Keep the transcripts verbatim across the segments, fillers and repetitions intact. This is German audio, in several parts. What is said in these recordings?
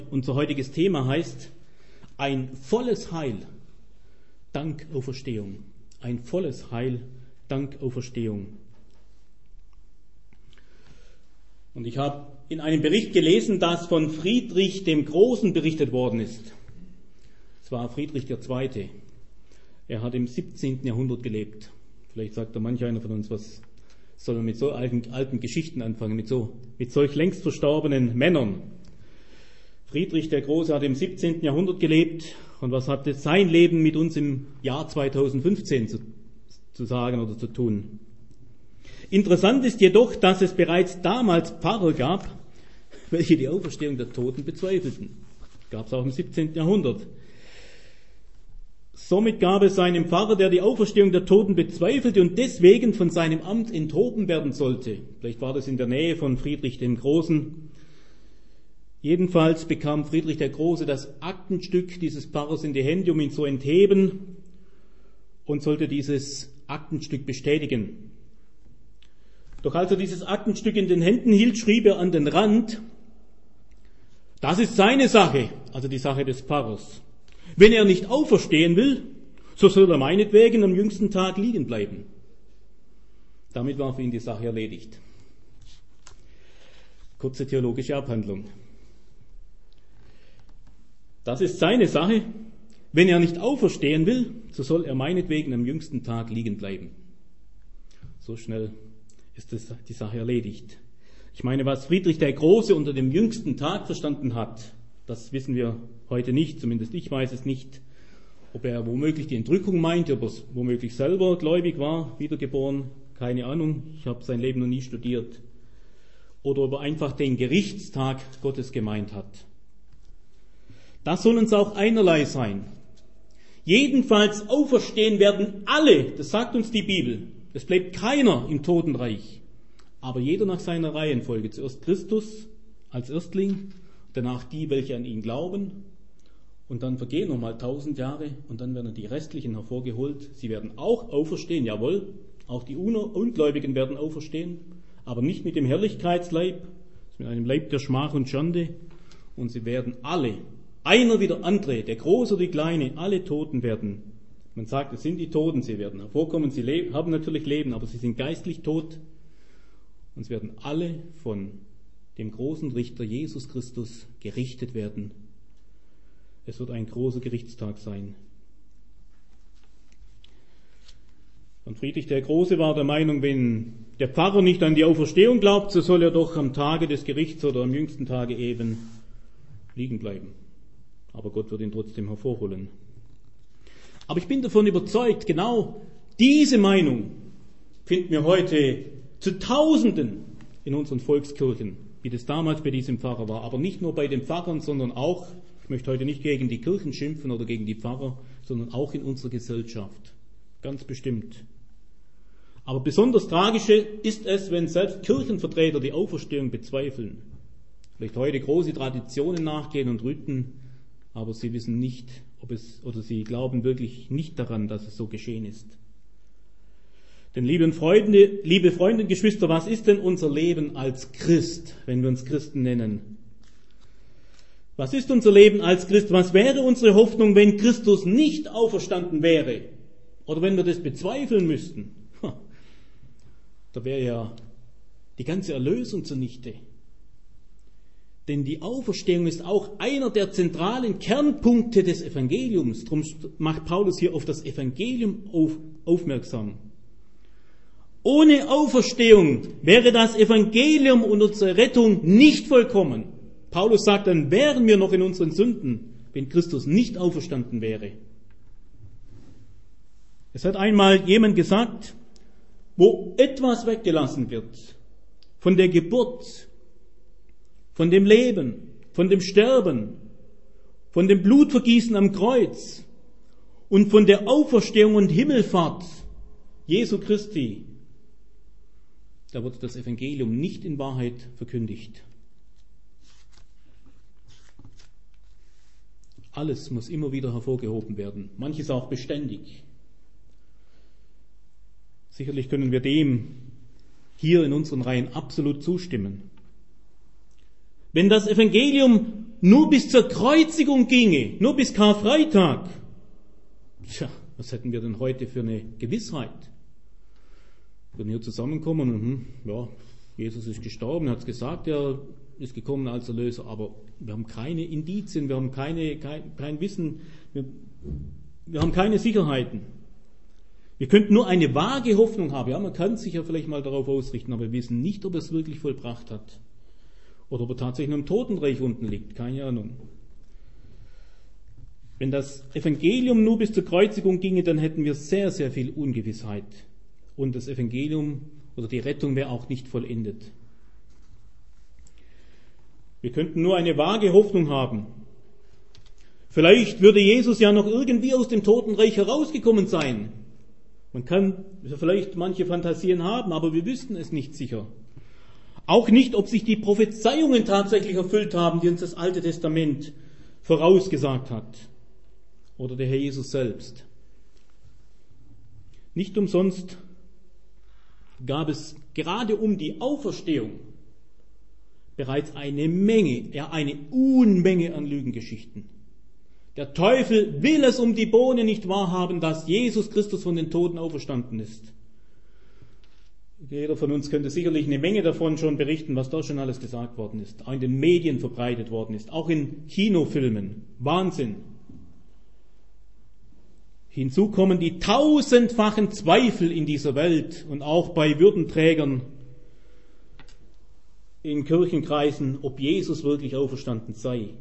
Unser heutiges Thema heißt ein volles Heil dank Auferstehung. Ein volles Heil dank Auferstehung. Und ich habe in einem Bericht gelesen, dass von Friedrich dem Großen berichtet worden ist. Es war Friedrich der Zweite. Er hat im siebzehnten Jahrhundert gelebt. Vielleicht sagt da manch einer von uns, was soll man mit so alten, alten Geschichten anfangen, mit, so, mit solch längst verstorbenen Männern. Friedrich der Große hat im siebzehnten Jahrhundert gelebt. Und was hat sein Leben mit uns im Jahr zweitausendfünfzehn zu, zu sagen oder zu tun? Interessant ist jedoch, dass es bereits damals Pfarrer gab, welche die Auferstehung der Toten bezweifelten. Gab es auch im siebzehnten Jahrhundert. Somit gab es einen Pfarrer, der die Auferstehung der Toten bezweifelte und deswegen von seinem Amt enthoben werden sollte. Vielleicht war das in der Nähe von Friedrich dem Großen. Jedenfalls bekam Friedrich der Große das Aktenstück dieses Pfarrers in die Hände, um ihn zu entheben, und sollte dieses Aktenstück bestätigen. Doch als er dieses Aktenstück in den Händen hielt, schrieb er an den Rand: Das ist seine Sache, also die Sache des Pfarrers. Wenn er nicht auferstehen will, so soll er meinetwegen am jüngsten Tag liegen bleiben. Damit war für ihn die Sache erledigt. Kurze theologische Abhandlung. Das ist seine Sache. Wenn er nicht auferstehen will, so soll er meinetwegen am jüngsten Tag liegen bleiben. So schnell ist das, die Sache erledigt. Ich meine, was Friedrich der Große unter dem jüngsten Tag verstanden hat, das wissen wir heute nicht, zumindest ich weiß es nicht. Ob er womöglich die Entrückung meinte, ob er womöglich selber gläubig war, wiedergeboren, keine Ahnung, ich habe sein Leben noch nie studiert. Oder ob er einfach den Gerichtstag Gottes gemeint hat. Das soll uns auch einerlei sein. Jedenfalls auferstehen werden alle, das sagt uns die Bibel. Es bleibt keiner im Totenreich, aber jeder nach seiner Reihenfolge. Zuerst Christus als Erstling, danach die, welche an ihn glauben, und dann vergehen nochmal tausend Jahre und dann werden die Restlichen hervorgeholt. Sie werden auch auferstehen, jawohl, auch die Ungläubigen werden auferstehen, aber nicht mit dem Herrlichkeitsleib, mit einem Leib der Schmach und Schande, und sie werden alle, einer wie der andere, der Große oder die Kleine, alle Toten werden. Man sagt, es sind die Toten, sie werden hervorkommen, sie leben, haben natürlich Leben, aber sie sind geistlich tot. Und sie werden alle von dem großen Richter Jesus Christus gerichtet werden. Es wird ein großer Gerichtstag sein. Und Friedrich der Große war der Meinung, wenn der Pfarrer nicht an die Auferstehung glaubt, so soll er doch am Tage des Gerichts oder am jüngsten Tage eben liegen bleiben. Aber Gott wird ihn trotzdem hervorholen. Aber ich bin davon überzeugt, genau diese Meinung finden wir heute zu Tausenden in unseren Volkskirchen, wie das damals bei diesem Pfarrer war. Aber nicht nur bei den Pfarrern, sondern auch, ich möchte heute nicht gegen die Kirchen schimpfen oder gegen die Pfarrer, sondern auch in unserer Gesellschaft. Ganz bestimmt. Aber besonders tragisch ist es, wenn selbst Kirchenvertreter die Auferstehung bezweifeln. Vielleicht heute große Traditionen nachgehen und rütten, aber sie wissen nicht, ob es, oder sie glauben wirklich nicht daran, dass es so geschehen ist. Denn liebe Freunde, liebe Freunde und Geschwister, was ist denn unser Leben als Christ, wenn wir uns Christen nennen? Was ist unser Leben als Christ? Was wäre unsere Hoffnung, wenn Christus nicht auferstanden wäre? Oder wenn wir das bezweifeln müssten? Da wäre ja die ganze Erlösung zunichte. Denn die Auferstehung ist auch einer der zentralen Kernpunkte des Evangeliums. Darum macht Paulus hier auf das Evangelium auf, aufmerksam. Ohne Auferstehung wäre das Evangelium und unsere Rettung nicht vollkommen. Paulus sagt, dann wären wir noch in unseren Sünden, wenn Christus nicht auferstanden wäre. Es hat einmal jemand gesagt, wo etwas weggelassen wird von der Geburt, von dem Leben, von dem Sterben, von dem Blutvergießen am Kreuz und von der Auferstehung und Himmelfahrt Jesu Christi, da wird das Evangelium nicht in Wahrheit verkündigt. Alles muss immer wieder hervorgehoben werden, manches auch beständig. Sicherlich können wir dem hier in unseren Reihen absolut zustimmen. Wenn das Evangelium nur bis zur Kreuzigung ginge, nur bis Karfreitag, tja, was hätten wir denn heute für eine Gewissheit? Wenn wir zusammenkommen und, hm, ja, Jesus ist gestorben, er hat es gesagt, er ist gekommen als Erlöser, aber wir haben keine Indizien, wir haben keine, kein, kein Wissen, wir, wir haben keine Sicherheiten. Wir könnten nur eine vage Hoffnung haben. Ja, man kann sich ja vielleicht mal darauf ausrichten, aber wir wissen nicht, ob er es wirklich vollbracht hat. Oder ob er tatsächlich im Totenreich unten liegt. Keine Ahnung. Wenn das Evangelium nur bis zur Kreuzigung ginge, dann hätten wir sehr, sehr viel Ungewissheit. Und das Evangelium oder die Rettung wäre auch nicht vollendet. Wir könnten nur eine vage Hoffnung haben. Vielleicht würde Jesus ja noch irgendwie aus dem Totenreich herausgekommen sein. Man kann vielleicht manche Fantasien haben, aber wir wüssten es nicht sicher. Auch nicht, ob sich die Prophezeiungen tatsächlich erfüllt haben, die uns das Alte Testament vorausgesagt hat. Oder der Herr Jesus selbst. Nicht umsonst gab es gerade um die Auferstehung bereits eine Menge, ja eine Unmenge an Lügengeschichten. Der Teufel will es um die Bohne nicht wahrhaben, dass Jesus Christus von den Toten auferstanden ist. Jeder von uns könnte sicherlich eine Menge davon schon berichten, was da schon alles gesagt worden ist, auch in den Medien verbreitet worden ist, auch in Kinofilmen. Wahnsinn. Hinzu kommen die tausendfachen Zweifel in dieser Welt und auch bei Würdenträgern in Kirchenkreisen, ob Jesus wirklich auferstanden sei.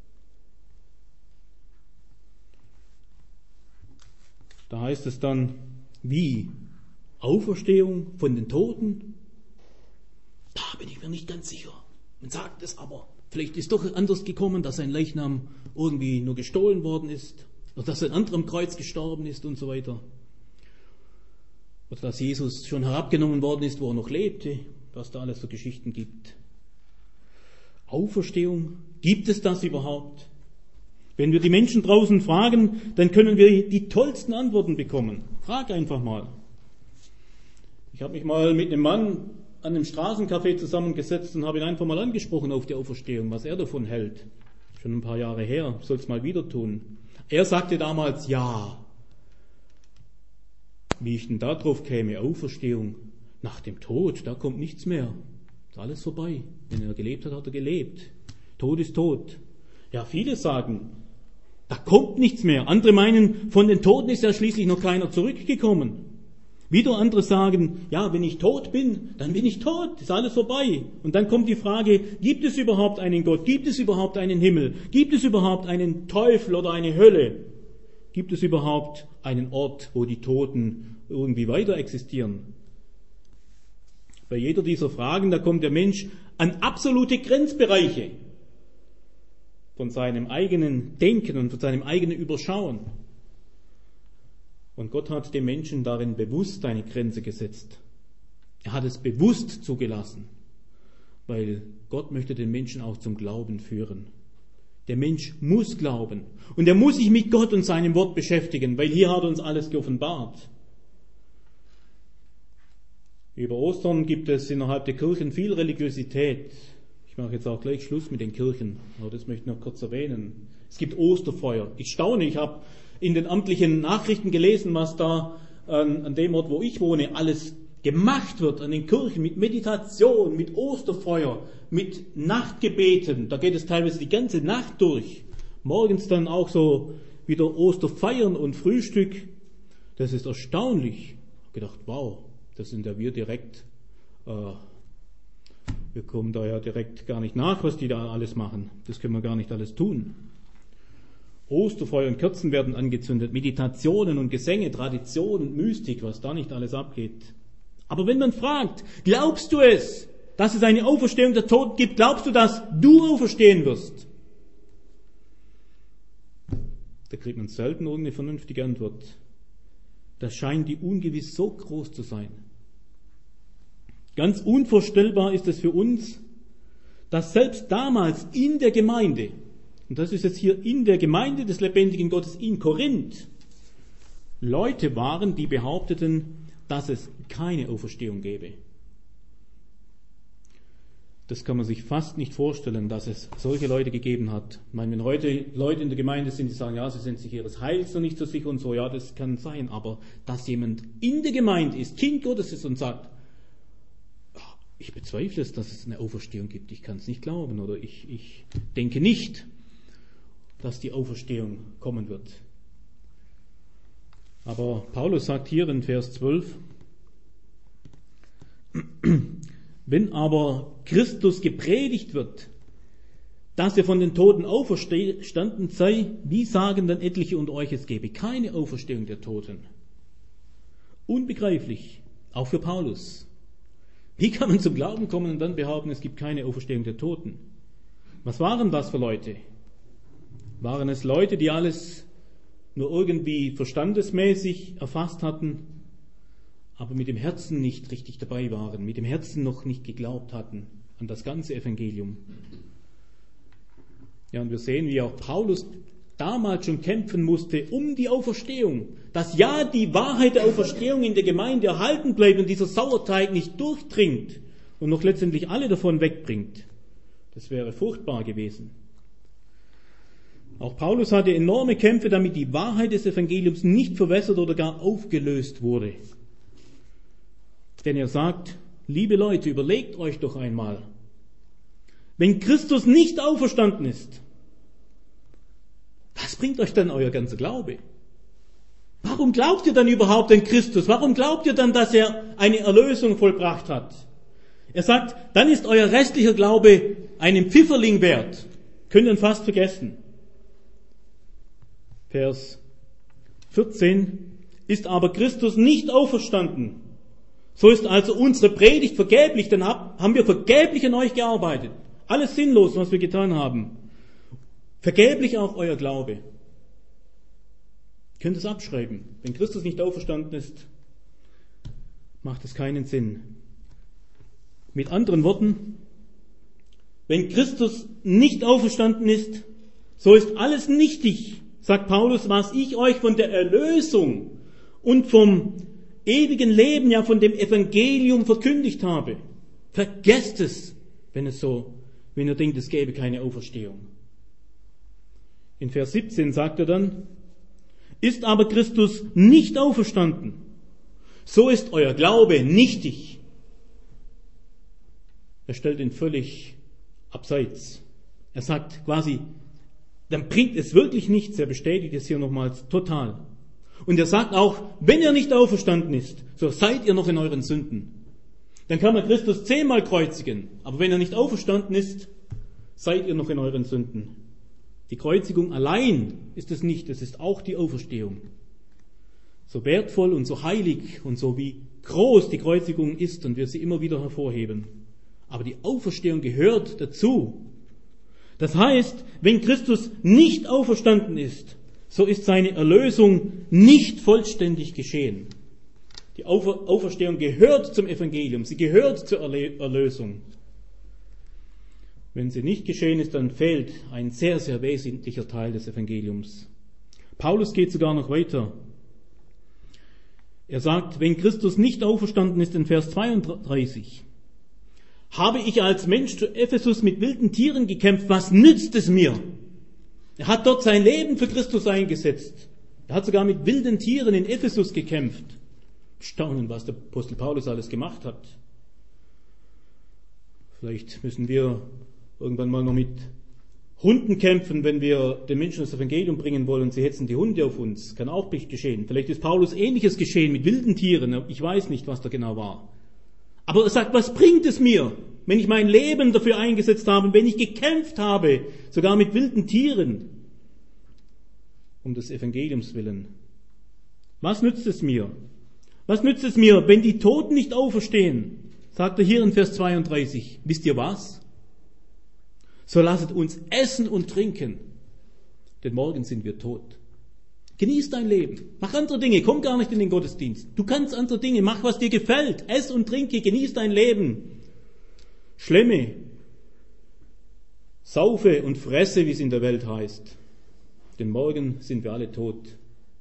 Da heißt es dann, wie? Auferstehung von den Toten? Da bin ich mir nicht ganz sicher. Man sagt es aber. Vielleicht ist doch anders gekommen, dass sein Leichnam irgendwie nur gestohlen worden ist. Oder dass ein anderer am Kreuz gestorben ist und so weiter. Oder dass Jesus schon herabgenommen worden ist, wo er noch lebte. Was da alles für Geschichten gibt. Auferstehung? Gibt es das überhaupt? Wenn wir die Menschen draußen fragen, dann können wir die tollsten Antworten bekommen. Frag einfach mal. Ich habe mich mal mit einem Mann an einem Straßencafé zusammengesetzt und habe ihn einfach mal angesprochen auf die Auferstehung, was er davon hält. Schon ein paar Jahre her, soll es mal wieder tun. Er sagte damals, ja. Wie ich denn da drauf käme, Auferstehung nach dem Tod, da kommt nichts mehr. Ist alles vorbei. Wenn er gelebt hat, hat er gelebt. Tod ist tot. Ja, viele sagen, da kommt nichts mehr. Andere meinen, von den Toten ist ja schließlich noch keiner zurückgekommen. Wieder andere sagen, ja, wenn ich tot bin, dann bin ich tot, ist alles vorbei. Und dann kommt die Frage, gibt es überhaupt einen Gott? Gibt es überhaupt einen Himmel? Gibt es überhaupt einen Teufel oder eine Hölle? Gibt es überhaupt einen Ort, wo die Toten irgendwie weiter existieren? Bei jeder dieser Fragen, da kommt der Mensch an absolute Grenzbereiche von seinem eigenen Denken und von seinem eigenen Überschauen. Und Gott hat dem Menschen darin bewusst eine Grenze gesetzt. Er hat es bewusst zugelassen, weil Gott möchte den Menschen auch zum Glauben führen. Der Mensch muss glauben und er muss sich mit Gott und seinem Wort beschäftigen, weil hier hat er uns alles geoffenbart. Über Ostern gibt es innerhalb der Kirchen viel Religiosität. Ich mache jetzt auch gleich Schluss mit den Kirchen, aber das möchte ich noch kurz erwähnen. Es gibt Osterfeuer. Ich staune, ich habe in den amtlichen Nachrichten gelesen, was da an, an dem Ort, wo ich wohne, alles gemacht wird an den Kirchen mit Meditation, mit Osterfeuer, mit Nachtgebeten. Da geht es teilweise die ganze Nacht durch. Morgens dann auch so wieder Osterfeiern und Frühstück. Das ist erstaunlich. Ich habe gedacht, wow, das sind ja wir direkt, äh, wir kommen da ja direkt gar nicht nach, was die da alles machen. Das können wir gar nicht alles tun. Osterfeuer und Kerzen werden angezündet, Meditationen und Gesänge, Tradition und Mystik, was da nicht alles abgeht. Aber wenn man fragt, glaubst du es, dass es eine Auferstehung der Toten gibt? Glaubst du, dass du auferstehen wirst? Da kriegt man selten irgendeine vernünftige Antwort. Das scheint die Ungewiss so groß zu sein. Ganz unvorstellbar ist es für uns, dass selbst damals in der Gemeinde, und das ist jetzt hier in der Gemeinde des lebendigen Gottes in Korinth, Leute waren, die behaupteten, dass es keine Auferstehung gäbe. Das kann man sich fast nicht vorstellen, dass es solche Leute gegeben hat. Ich meine, wenn heute Leute in der Gemeinde sind, die sagen, ja, sie sind sich ihres Heils noch nicht so sicher und so, ja, das kann sein, aber dass jemand in der Gemeinde ist, Kind Gottes ist und sagt, ich bezweifle es, dass es eine Auferstehung gibt, ich kann es nicht glauben oder ich, ich denke nicht, dass die Auferstehung kommen wird. Aber Paulus sagt hier in Vers zwölf, wenn aber Christus gepredigt wird, dass er von den Toten auferstanden sei, wie sagen dann etliche unter euch, es gebe keine Auferstehung der Toten? Unbegreiflich, auch für Paulus. Wie kann man zum Glauben kommen und dann behaupten, es gibt keine Auferstehung der Toten? Was waren das für Leute? Waren es Leute, die alles nur irgendwie verstandesmäßig erfasst hatten, aber mit dem Herzen nicht richtig dabei waren, mit dem Herzen noch nicht geglaubt hatten an das ganze Evangelium? Ja, und wir sehen, wie auch Paulus damals schon kämpfen musste um die Auferstehung, dass ja die Wahrheit der Auferstehung in der Gemeinde erhalten bleibt und dieser Sauerteig nicht durchdringt und noch letztendlich alle davon wegbringt. Das wäre furchtbar gewesen. Auch Paulus hatte enorme Kämpfe, damit die Wahrheit des Evangeliums nicht verwässert oder gar aufgelöst wurde. Denn er sagt, liebe Leute, überlegt euch doch einmal, wenn Christus nicht auferstanden ist, was bringt euch dann euer ganzer Glaube? Warum glaubt ihr dann überhaupt an Christus? Warum glaubt ihr dann, dass er eine Erlösung vollbracht hat? Er sagt, dann ist euer restlicher Glaube einen Pfifferling wert. Könnt ihr ihn fast vergessen. Vers vierzehn, ist aber Christus nicht auferstanden, so ist also unsere Predigt vergeblich, dann haben wir vergeblich an euch gearbeitet. Alles sinnlos, was wir getan haben. Vergeblich auch euer Glaube. Ihr könnt es abschreiben. Wenn Christus nicht auferstanden ist, macht es keinen Sinn. Mit anderen Worten, wenn Christus nicht auferstanden ist, so ist alles nichtig, sagt Paulus, was ich euch von der Erlösung und vom ewigen Leben, ja von dem Evangelium verkündigt habe. Vergesst es, wenn es so, wenn ihr denkt, es gäbe keine Auferstehung. In Vers siebzehn sagt er dann, ist aber Christus nicht auferstanden, so ist euer Glaube nichtig. Er stellt ihn völlig abseits. Er sagt quasi, dann bringt es wirklich nichts. Er bestätigt es hier nochmals total. Und er sagt auch, wenn er nicht auferstanden ist, so seid ihr noch in euren Sünden. Dann kann man Christus zehnmal kreuzigen, aber wenn er nicht auferstanden ist, seid ihr noch in euren Sünden. Die Kreuzigung allein ist es nicht, es ist auch die Auferstehung. So wertvoll und so heilig und so wie groß die Kreuzigung ist und wir sie immer wieder hervorheben. Aber die Auferstehung gehört dazu. Das heißt, wenn Christus nicht auferstanden ist, so ist seine Erlösung nicht vollständig geschehen. Die Aufer- Auferstehung gehört zum Evangelium, sie gehört zur Erle- Erlösung. Wenn sie nicht geschehen ist, dann fehlt ein sehr, sehr wesentlicher Teil des Evangeliums. Paulus geht sogar noch weiter. Er sagt, wenn Christus nicht auferstanden ist, in Vers zweiunddreißig, habe ich als Mensch zu Ephesus mit wilden Tieren gekämpft, was nützt es mir? Er hat dort sein Leben für Christus eingesetzt. Er hat sogar mit wilden Tieren in Ephesus gekämpft. Staunen, was der Apostel Paulus alles gemacht hat. Vielleicht müssen wir irgendwann mal noch mit Hunden kämpfen, wenn wir den Menschen das Evangelium bringen wollen und sie hetzen die Hunde auf uns. Kann auch geschehen. Vielleicht ist Paulus Ähnliches geschehen mit wilden Tieren. Ich weiß nicht, was da genau war. Aber er sagt, was bringt es mir, wenn ich mein Leben dafür eingesetzt habe, wenn ich gekämpft habe, sogar mit wilden Tieren, um des Evangeliums willen? Was nützt es mir? Was nützt es mir, wenn die Toten nicht auferstehen? Sagt er hier in Vers zweiunddreißig. Wisst ihr was? So lasset uns essen und trinken, denn morgen sind wir tot. Genieß dein Leben. Mach andere Dinge. Komm gar nicht in den Gottesdienst. Du kannst andere Dinge. Mach, was dir gefällt. Ess und trinke. Genieß dein Leben. Schlemme. Saufe und fresse, wie es in der Welt heißt. Denn morgen sind wir alle tot.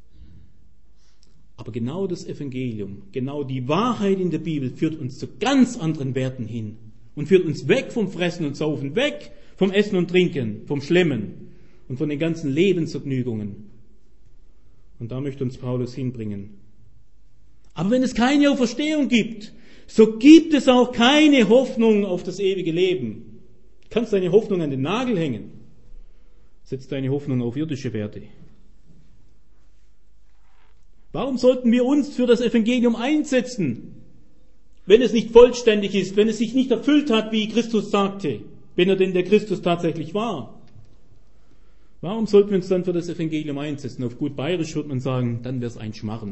Aber genau das Evangelium, genau die Wahrheit in der Bibel führt uns zu ganz anderen Werten hin. und führt uns weg vom Fressen und Saufen, weg vom Essen und Trinken, vom Schlemmen und von den ganzen Lebensvergnügungen. Und da möchte uns Paulus hinbringen. Aber wenn es keine Auferstehung gibt, so gibt es auch keine Hoffnung auf das ewige Leben. Du kannst deine Hoffnung an den Nagel hängen. Setz deine Hoffnung auf irdische Werte. Warum sollten wir uns für das Evangelium einsetzen, wenn es nicht vollständig ist, wenn es sich nicht erfüllt hat, wie Christus sagte, wenn er denn der Christus tatsächlich war? Warum sollten wir uns dann für das Evangelium einsetzen? Auf gut Bayerisch würde man sagen, dann wäre es ein Schmarrn.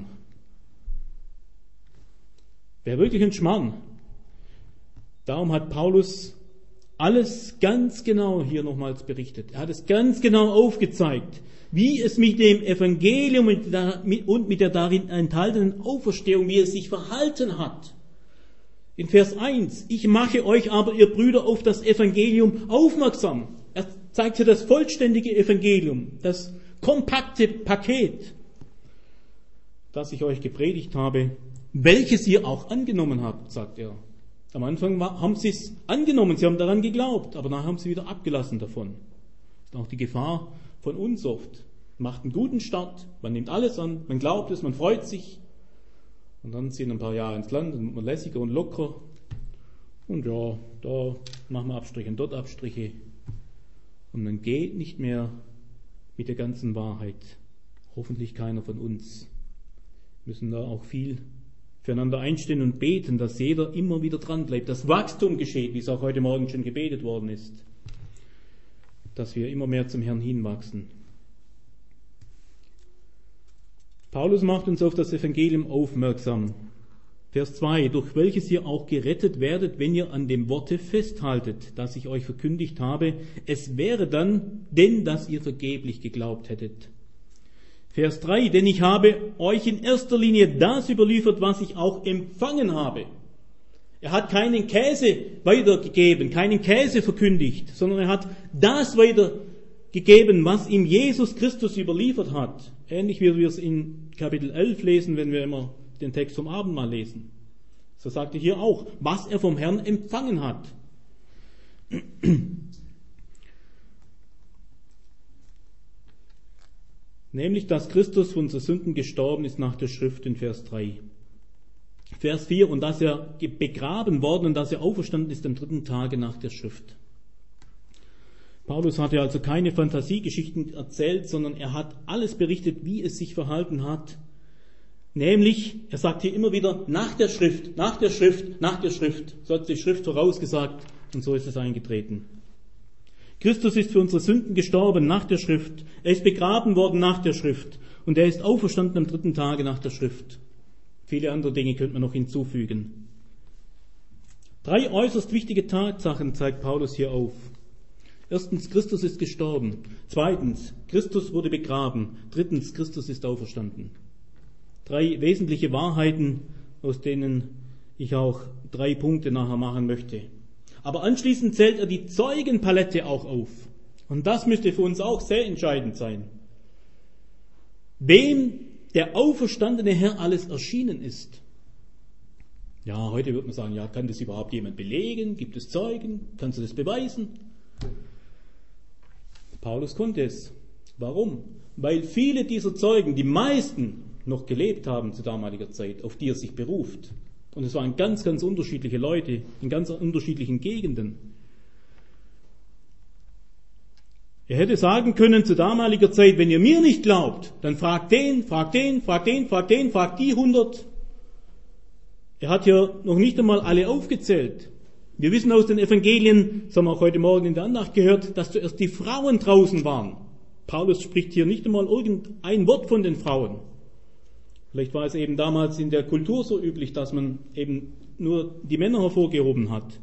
Wäre wirklich ein Schmarrn. Darum hat Paulus alles ganz genau hier nochmals berichtet. Er hat es ganz genau aufgezeigt, wie es mit dem Evangelium und mit der darin enthaltenen Auferstehung, wie es sich verhalten hat. In Vers eins, ich mache euch aber, ihr Brüder, auf das Evangelium aufmerksam. Er zeigt hier das vollständige Evangelium, das kompakte Paket, das ich euch gepredigt habe, welches ihr auch angenommen habt, sagt er. Am Anfang haben sie es angenommen, sie haben daran geglaubt, aber nachher haben sie wieder abgelassen davon. Das ist auch die Gefahr von uns oft. Man macht einen guten Start, man nimmt alles an, man glaubt es, man freut sich. Und dann ziehen ein paar Jahre ins Land, dann wird man lässiger und locker. Und ja, da machen wir Abstriche und dort Abstriche. Und man geht nicht mehr mit der ganzen Wahrheit. Hoffentlich keiner von uns. Wir müssen da auch viel füreinander einstehen und beten, dass jeder immer wieder dran bleibt, dass Wachstum geschieht, wie es auch heute Morgen schon gebetet worden ist, dass wir immer mehr zum Herrn hinwachsen. Paulus macht uns auf das Evangelium aufmerksam. Vers zwei, durch welches ihr auch gerettet werdet, wenn ihr an dem Worte festhaltet, das ich euch verkündigt habe. Es wäre dann, denn dass ihr vergeblich geglaubt hättet. Vers drei, denn ich habe euch in erster Linie das überliefert, was ich auch empfangen habe. Er hat keinen Käse weitergegeben, keinen Käse verkündigt, sondern er hat das weitergegeben, was ihm Jesus Christus überliefert hat. Ähnlich wie wir es in Kapitel elf lesen, wenn wir immer den Text vom Abendmahl lesen. So sagt er hier auch, was er vom Herrn empfangen hat. Nämlich, dass Christus für unsere Sünden gestorben ist nach der Schrift in Vers drei. Vers vier, und dass er begraben worden und dass er auferstanden ist am dritten Tage nach der Schrift. Paulus hatte also keine Fantasiegeschichten erzählt, sondern er hat alles berichtet, wie es sich verhalten hat. Nämlich, er sagt hier immer wieder, nach der Schrift, nach der Schrift, nach der Schrift. So hat die Schrift vorausgesagt und so ist es eingetreten. Christus ist für unsere Sünden gestorben nach der Schrift. Er ist begraben worden nach der Schrift. Und er ist auferstanden am dritten Tage nach der Schrift. Viele andere Dinge könnte man noch hinzufügen. Drei äußerst wichtige Tatsachen zeigt Paulus hier auf. Erstens, Christus ist gestorben. Zweitens, Christus wurde begraben. Drittens, Christus ist auferstanden. Drei wesentliche Wahrheiten, aus denen ich auch drei Punkte nachher machen möchte. Aber anschließend zählt er die Zeugenpalette auch auf. Und das müsste für uns auch sehr entscheidend sein. Wem der auferstandene Herr alles erschienen ist. Ja, heute wird man sagen, ja, kann das überhaupt jemand belegen? Gibt es Zeugen? Kannst du das beweisen? Paulus konnte es. Warum? Weil viele dieser Zeugen, die meisten, noch gelebt haben zu damaliger Zeit, auf die er sich beruft. Und es waren ganz, ganz unterschiedliche Leute in ganz unterschiedlichen Gegenden. Er hätte sagen können zu damaliger Zeit, wenn ihr mir nicht glaubt, dann fragt den, fragt den, fragt den, fragt den, fragt die hundert. Er hat ja noch nicht einmal alle aufgezählt. Wir wissen aus den Evangelien, das haben wir auch heute Morgen in der Andacht gehört, dass zuerst die Frauen draußen waren. Paulus spricht hier nicht einmal irgendein Wort von den Frauen. Vielleicht war es eben damals in der Kultur so üblich, dass man eben nur die Männer hervorgehoben hat.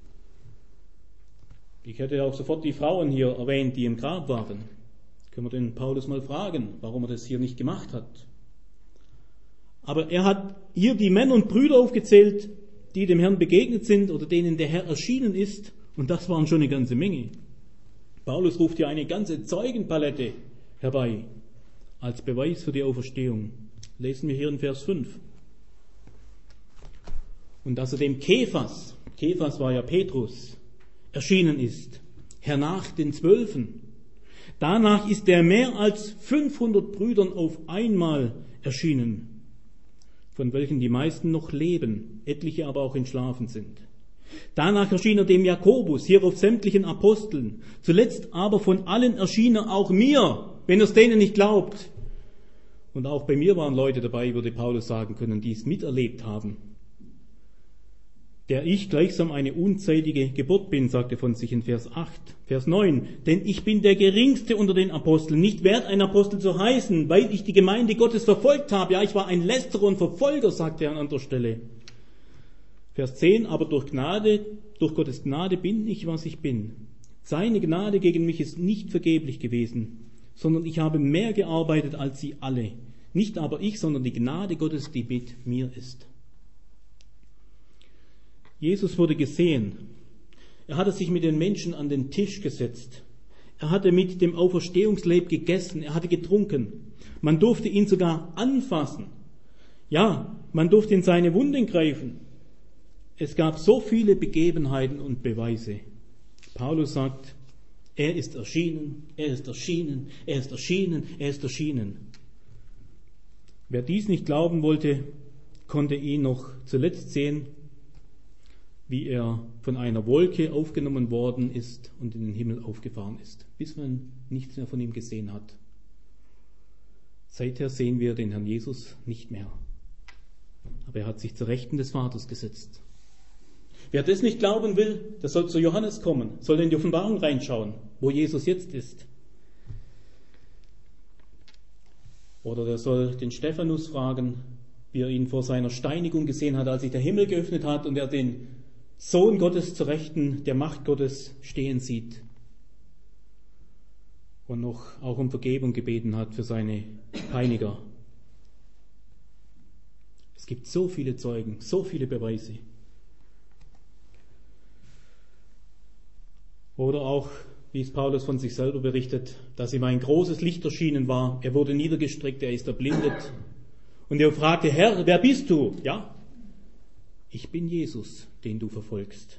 Ich hätte ja auch sofort die Frauen hier erwähnt, die im Grab waren. Können wir den Paulus mal fragen, warum er das hier nicht gemacht hat. Aber er hat hier die Männer und Brüder aufgezählt, die dem Herrn begegnet sind oder denen der Herr erschienen ist. Und das waren schon eine ganze Menge. Paulus ruft hier eine ganze Zeugenpalette herbei als Beweis für die Auferstehung. Lesen wir hier in Vers fünf. Und dass er dem Kephas, Kephas war ja Petrus, erschienen ist, hernach den Zwölfen. Danach ist er mehr als fünfhundert Brüdern auf einmal erschienen, von welchen die meisten noch leben, etliche aber auch entschlafen sind. Danach erschien er dem Jakobus, hierauf sämtlichen Aposteln. Zuletzt aber von allen erschien er auch mir, wenn er es denen nicht glaubt. Und auch bei mir waren Leute dabei, würde Paulus sagen können, die es miterlebt haben. Der ich gleichsam eine unzeitige Geburt bin, sagt er von sich in Vers acht. Vers neun, denn ich bin der Geringste unter den Aposteln, nicht wert, ein Apostel zu heißen, weil ich die Gemeinde Gottes verfolgt habe. Ja, ich war ein Lästerer und Verfolger, sagt er an anderer Stelle. Vers zehn, aber durch Gnade, durch Gottes Gnade bin ich, was ich bin. Seine Gnade gegen mich ist nicht vergeblich gewesen, sondern ich habe mehr gearbeitet als sie alle. Nicht aber ich, sondern die Gnade Gottes, die mit mir ist. Jesus wurde gesehen. Er hatte sich mit den Menschen an den Tisch gesetzt. Er hatte mit dem Auferstehungsleib gegessen. Er hatte getrunken. Man durfte ihn sogar anfassen. Ja, man durfte in seine Wunden greifen. Es gab so viele Begebenheiten und Beweise. Paulus sagt, er ist erschienen, er ist erschienen, er ist erschienen, er ist erschienen. Wer dies nicht glauben wollte, konnte ihn noch zuletzt sehen, wie er von einer Wolke aufgenommen worden ist und in den Himmel aufgefahren ist, bis man nichts mehr von ihm gesehen hat. Seither sehen wir den Herrn Jesus nicht mehr. Aber er hat sich zur Rechten des Vaters gesetzt. Wer das nicht glauben will, der soll zu Johannes kommen, soll in die Offenbarung reinschauen, wo Jesus jetzt ist. Oder der soll den Stephanus fragen, wie er ihn vor seiner Steinigung gesehen hat, als sich der Himmel geöffnet hat und er den Sohn Gottes zur Rechten der Macht Gottes stehen sieht. Und noch auch um Vergebung gebeten hat für seine Peiniger. Es gibt so viele Zeugen, so viele Beweise. Oder auch, wie es Paulus von sich selber berichtet, dass ihm ein großes Licht erschienen war. Er wurde niedergestreckt, er ist erblindet. Und er fragte, Herr, wer bist du? Ja, ich bin Jesus, den du verfolgst.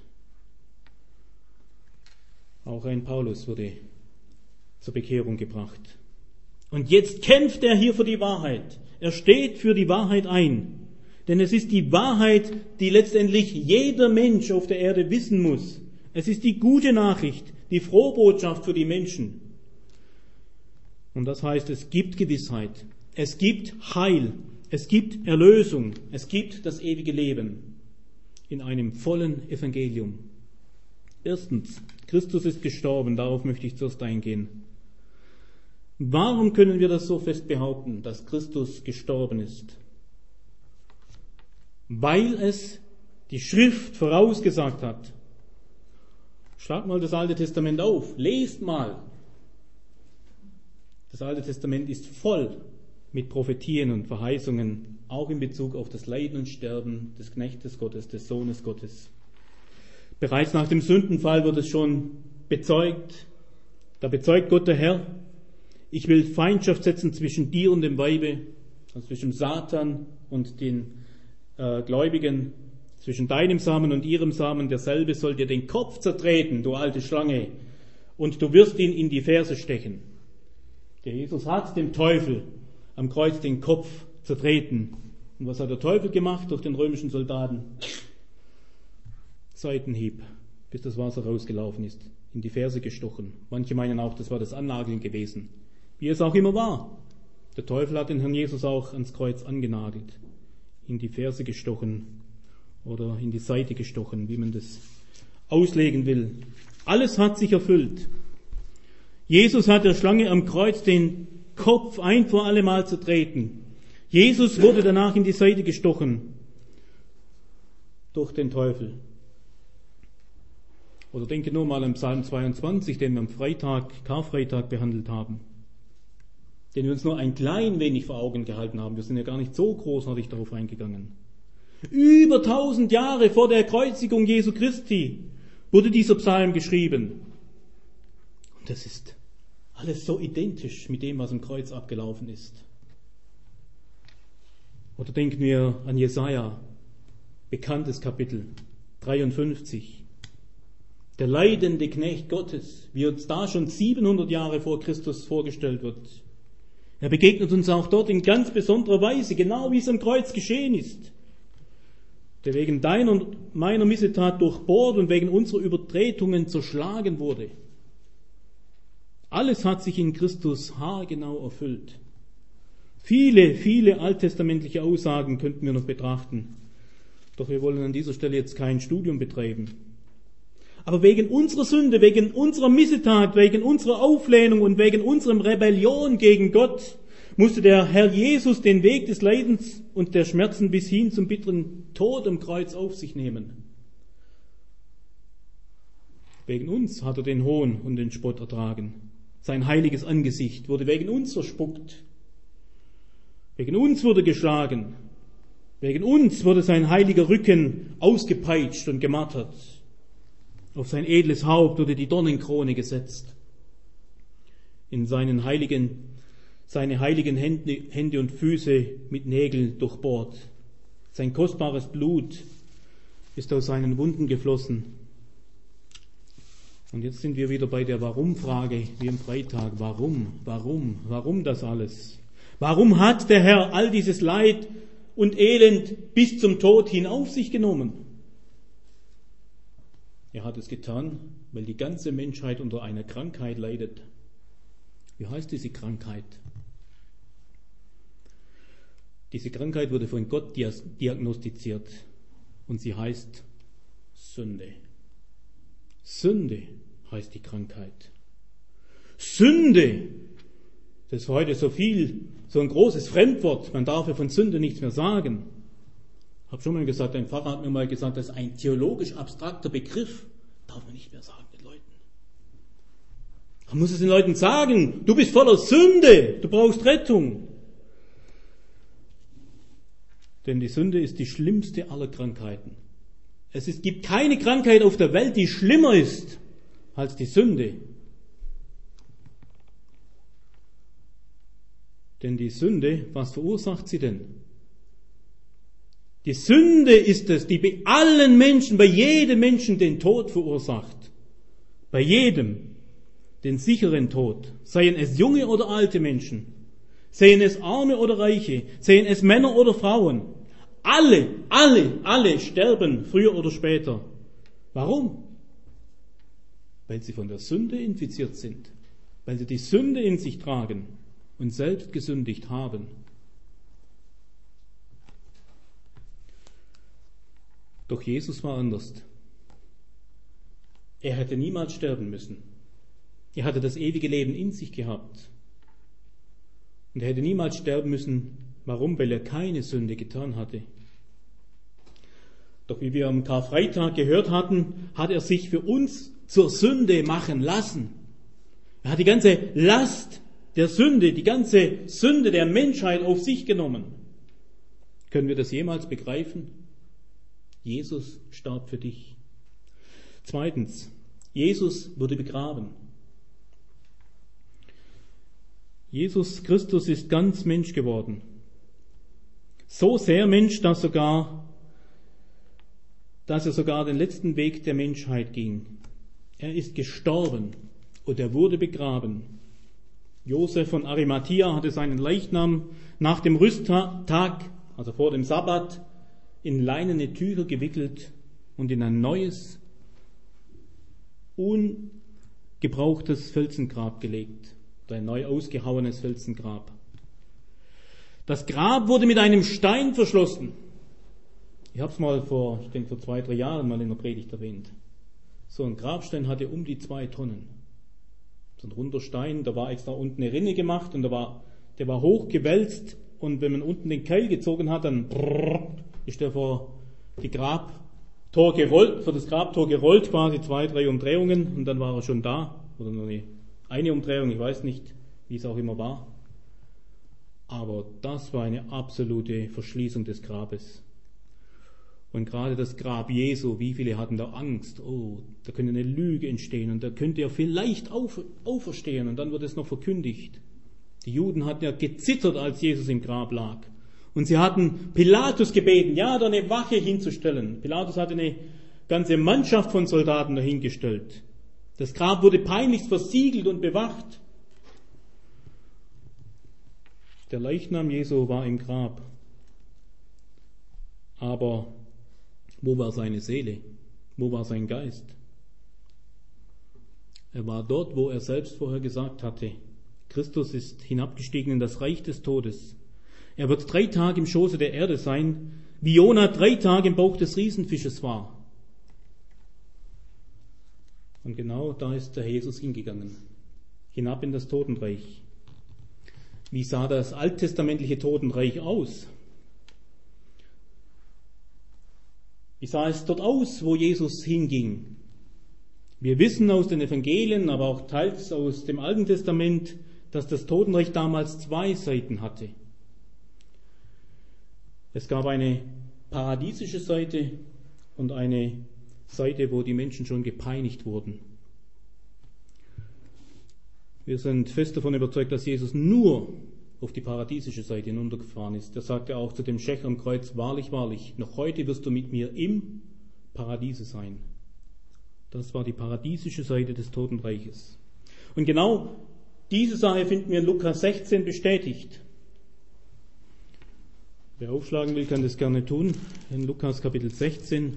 Auch ein Paulus wurde zur Bekehrung gebracht. Und jetzt kämpft er hier für die Wahrheit. Er steht für die Wahrheit ein. Denn es ist die Wahrheit, die letztendlich jeder Mensch auf der Erde wissen muss. Es ist die gute Nachricht, die Frohbotschaft für die Menschen. Und das heißt, es gibt Gewissheit, es gibt Heil, es gibt Erlösung, es gibt das ewige Leben in einem vollen Evangelium. Erstens, Christus ist gestorben, darauf möchte ich zuerst eingehen. Warum können wir das so fest behaupten, dass Christus gestorben ist? Weil es die Schrift vorausgesagt hat. Schlag mal das Alte Testament auf, lest mal. Das Alte Testament ist voll mit Prophetien und Verheißungen, auch in Bezug auf das Leiden und Sterben des Knechtes Gottes, des Sohnes Gottes. Bereits nach dem Sündenfall wird es schon bezeugt. Da bezeugt Gott der Herr, ich will Feindschaft setzen zwischen dir und dem Weibe, also zwischen Satan und den äh, Gläubigen, zwischen deinem Samen und ihrem Samen, derselbe soll dir den Kopf zertreten, du alte Schlange, und du wirst ihn in die Ferse stechen. Der Jesus hat dem Teufel am Kreuz den Kopf zertreten. Und was hat der Teufel gemacht durch den römischen Soldaten? Seitenhieb, bis das Wasser rausgelaufen ist, in die Ferse gestochen. Manche meinen auch, das war das Annageln gewesen. Wie es auch immer war. Der Teufel hat den Herrn Jesus auch ans Kreuz angenagelt, in die Ferse gestochen oder in die Seite gestochen, wie man das auslegen will. Alles hat sich erfüllt. Jesus hat der Schlange am Kreuz den Kopf ein für alle Mal zertreten. Jesus wurde danach in die Seite gestochen durch den Teufel. Oder denke nur mal an Psalm zweiundzwanzig, den wir am Freitag, Karfreitag behandelt haben, den wir uns nur ein klein wenig vor Augen gehalten haben. Wir sind ja gar nicht so großartig darauf eingegangen. Über tausend Jahre vor der Kreuzigung Jesu Christi wurde dieser Psalm geschrieben. Und das ist alles so identisch mit dem, was am Kreuz abgelaufen ist. Oder denken wir an Jesaja, bekanntes Kapitel. dreiundfünfzig. Der leidende Knecht Gottes, wie uns da schon siebenhundert Jahre vor Christus vorgestellt wird. Er begegnet uns auch dort in ganz besonderer Weise, genau wie es am Kreuz geschehen ist. Der wegen deiner und meiner Missetat durchbohrt und wegen unserer Übertretungen zerschlagen wurde. Alles hat sich in Christus haargenau erfüllt. Viele, viele alttestamentliche Aussagen könnten wir noch betrachten. Doch wir wollen an dieser Stelle jetzt kein Studium betreiben. Aber wegen unserer Sünde, wegen unserer Missetat, wegen unserer Auflehnung und wegen unserer Rebellion gegen Gott musste der Herr Jesus den Weg des Leidens und der Schmerzen bis hin zum bitteren Tod am Kreuz auf sich nehmen. Wegen uns hat er den Hohn und den Spott ertragen. Sein heiliges Angesicht wurde wegen uns verspuckt. Wegen uns wurde geschlagen. Wegen uns wurde sein heiliger Rücken ausgepeitscht und gemartert. Auf sein edles Haupt wurde die Dornenkrone gesetzt. In seinen heiligen, seine heiligen Hände, Hände und Füße mit Nägeln durchbohrt. Sein kostbares Blut ist aus seinen Wunden geflossen. Und jetzt sind wir wieder bei der Warum-Frage, wie am Freitag. Warum? Warum? Warum das alles? Warum hat der Herr all dieses Leid und Elend bis zum Tod hin auf sich genommen? Er hat es getan, weil die ganze Menschheit unter einer Krankheit leidet. Wie heißt diese Krankheit? Diese Krankheit wurde von Gott diagnostiziert und sie heißt Sünde. Sünde heißt die Krankheit. Sünde, das ist heute so viel, so ein großes Fremdwort, man darf ja von Sünde nichts mehr sagen. Ich habe schon mal gesagt, ein Pfarrer hat mir mal gesagt, das ist ein theologisch abstrakter Begriff, darf man nicht mehr sagen den Leuten. Man muss es den Leuten sagen, du bist voller Sünde, du brauchst Rettung. Denn die Sünde ist die schlimmste aller Krankheiten. Es ist, gibt keine Krankheit auf der Welt, die schlimmer ist als die Sünde. Denn die Sünde, was verursacht sie denn? Die Sünde ist es, die bei allen Menschen, bei jedem Menschen den Tod verursacht. Bei jedem den sicheren Tod. Seien es junge oder alte Menschen. Seien es Arme oder Reiche. Seien es Männer oder Frauen. Alle, alle, alle sterben früher oder später. Warum? Weil sie von der Sünde infiziert sind. Weil sie die Sünde in sich tragen und selbst gesündigt haben. Doch Jesus war anders. Er hätte niemals sterben müssen. Er hatte das ewige Leben in sich gehabt. Und er hätte niemals sterben müssen. Warum? Weil er keine Sünde getan hatte. Doch wie wir am Karfreitag gehört hatten, hat er sich für uns zur Sünde machen lassen. Er hat die ganze Last der Sünde, die ganze Sünde der Menschheit auf sich genommen. Können wir das jemals begreifen? Jesus starb für dich. Zweitens, Jesus wurde begraben. Jesus Christus ist ganz Mensch geworden. So sehr Mensch, dass sogar, dass er sogar den letzten Weg der Menschheit ging. Er ist gestorben und er wurde begraben. Josef von Arimathea hatte seinen Leichnam nach dem Rüsttag, also vor dem Sabbat, in leinene Tücher gewickelt und in ein neues, ungebrauchtes Felsengrab gelegt. Oder ein neu ausgehauenes Felsengrab. Das Grab wurde mit einem Stein verschlossen. Ich habe es mal vor, ich denke vor zwei, drei Jahren mal in der Predigt erwähnt. So ein Grabstein hatte um die zwei Tonnen. So ein runder Stein, da war extra unten eine Rinne gemacht und da war, der war hochgewälzt und wenn man unten den Keil gezogen hat, dann brrr, ist der vor die Grabtor gerollt, vor das Grabtor gerollt, quasi zwei, drei Umdrehungen und dann war er schon da. Oder nur eine, eine Umdrehung, ich weiß nicht, wie es auch immer war. Aber das war eine absolute Verschließung des Grabes. Und gerade das Grab Jesu, wie viele hatten da Angst? Oh, da könnte eine Lüge entstehen und da könnte er vielleicht auf, auferstehen und dann wird es noch verkündigt. Die Juden hatten ja gezittert, als Jesus im Grab lag. Und sie hatten Pilatus gebeten, ja, da eine Wache hinzustellen. Pilatus hatte eine ganze Mannschaft von Soldaten dahingestellt. Das Grab wurde peinlichst versiegelt und bewacht. Der Leichnam Jesu war im Grab. Aber wo war seine Seele? Wo war sein Geist? Er war dort, wo er selbst vorher gesagt hatte, Christus ist hinabgestiegen in das Reich des Todes. Er wird drei Tage im Schoße der Erde sein, wie Jona drei Tage im Bauch des Riesenfisches war. Und genau da ist der Jesus hingegangen, hinab in das Totenreich. Wie sah das alttestamentliche Totenreich aus? Wie sah es dort aus, wo Jesus hinging? Wir wissen aus den Evangelien, aber auch teils aus dem Alten Testament, dass das Totenreich damals zwei Seiten hatte. Es gab eine paradiesische Seite und eine Seite, wo die Menschen schon gepeinigt wurden. Wir sind fest davon überzeugt, dass Jesus nur auf die paradiesische Seite hinuntergefahren ist. Er sagte auch zu dem Schächer am Kreuz, wahrlich, wahrlich, noch heute wirst du mit mir im Paradiese sein. Das war die paradiesische Seite des Totenreiches. Und genau diese Sache finden wir in Lukas sechzehn bestätigt. Wer aufschlagen will, kann das gerne tun. In Lukas Kapitel sechzehn.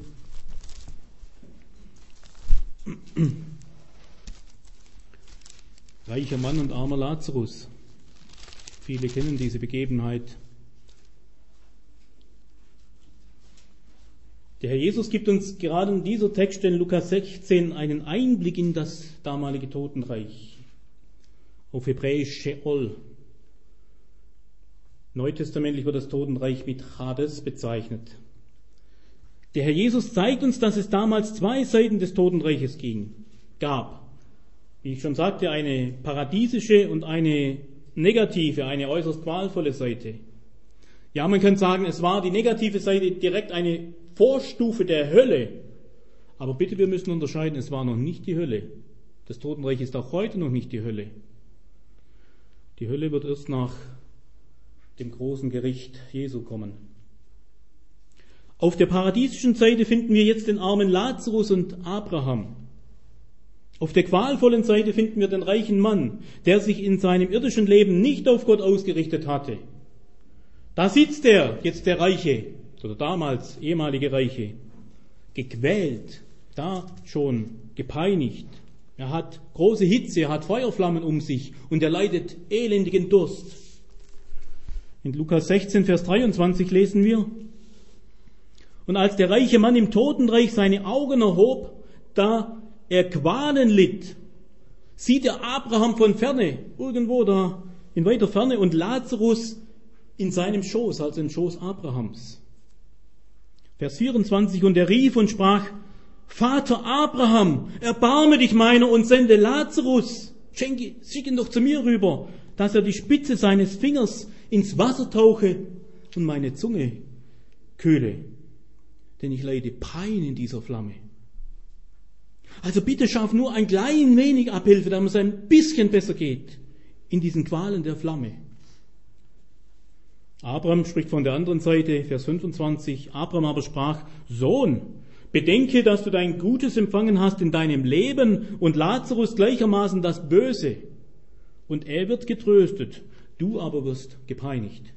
Reicher Mann und armer Lazarus. Viele kennen diese Begebenheit. Der Herr Jesus gibt uns gerade in dieser Textstelle in Lukas sechzehn einen Einblick in das damalige Totenreich. Auf Hebräisch Sheol. Neutestamentlich wird das Totenreich mit Hades bezeichnet. Der Herr Jesus zeigt uns, dass es damals zwei Seiten des Totenreiches ging, gab. Wie ich schon sagte, eine paradiesische und eine negative, eine äußerst qualvolle Seite. Ja, man kann sagen, es war die negative Seite direkt eine Vorstufe der Hölle. Aber bitte, wir müssen unterscheiden, es war noch nicht die Hölle. Das Totenreich ist auch heute noch nicht die Hölle. Die Hölle wird erst nach dem großen Gericht Jesu kommen. Auf der paradiesischen Seite finden wir jetzt den armen Lazarus und Abraham. Auf der qualvollen Seite finden wir den reichen Mann, der sich in seinem irdischen Leben nicht auf Gott ausgerichtet hatte. Da sitzt er, jetzt der Reiche, oder damals ehemalige Reiche, gequält, da schon gepeinigt. Er hat große Hitze, er hat Feuerflammen um sich und er leidet elendigen Durst. In Lukas sechzehn, Vers dreiundzwanzig lesen wir, und als der reiche Mann im Totenreich seine Augen erhob, da er Qualen litt, sieht er Abraham von ferne, irgendwo da in weiter Ferne, und Lazarus in seinem Schoß, also im Schoß Abrahams. Vers vierundzwanzig, und er rief und sprach, Vater Abraham, erbarme dich meiner und sende Lazarus, schenke, schick ihn doch zu mir rüber, dass er die Spitze seines Fingers ins Wasser tauche und meine Zunge kühle, denn ich leide Pein in dieser Flamme. Also bitte schaff nur ein klein wenig Abhilfe, damit es ein bisschen besser geht in diesen Qualen der Flamme. Abraham spricht von der anderen Seite, Vers fünfundzwanzig, Abraham aber sprach, Sohn, bedenke, dass du dein Gutes empfangen hast in deinem Leben und Lazarus gleichermaßen das Böse. Und er wird getröstet, du aber wirst gepeinigt.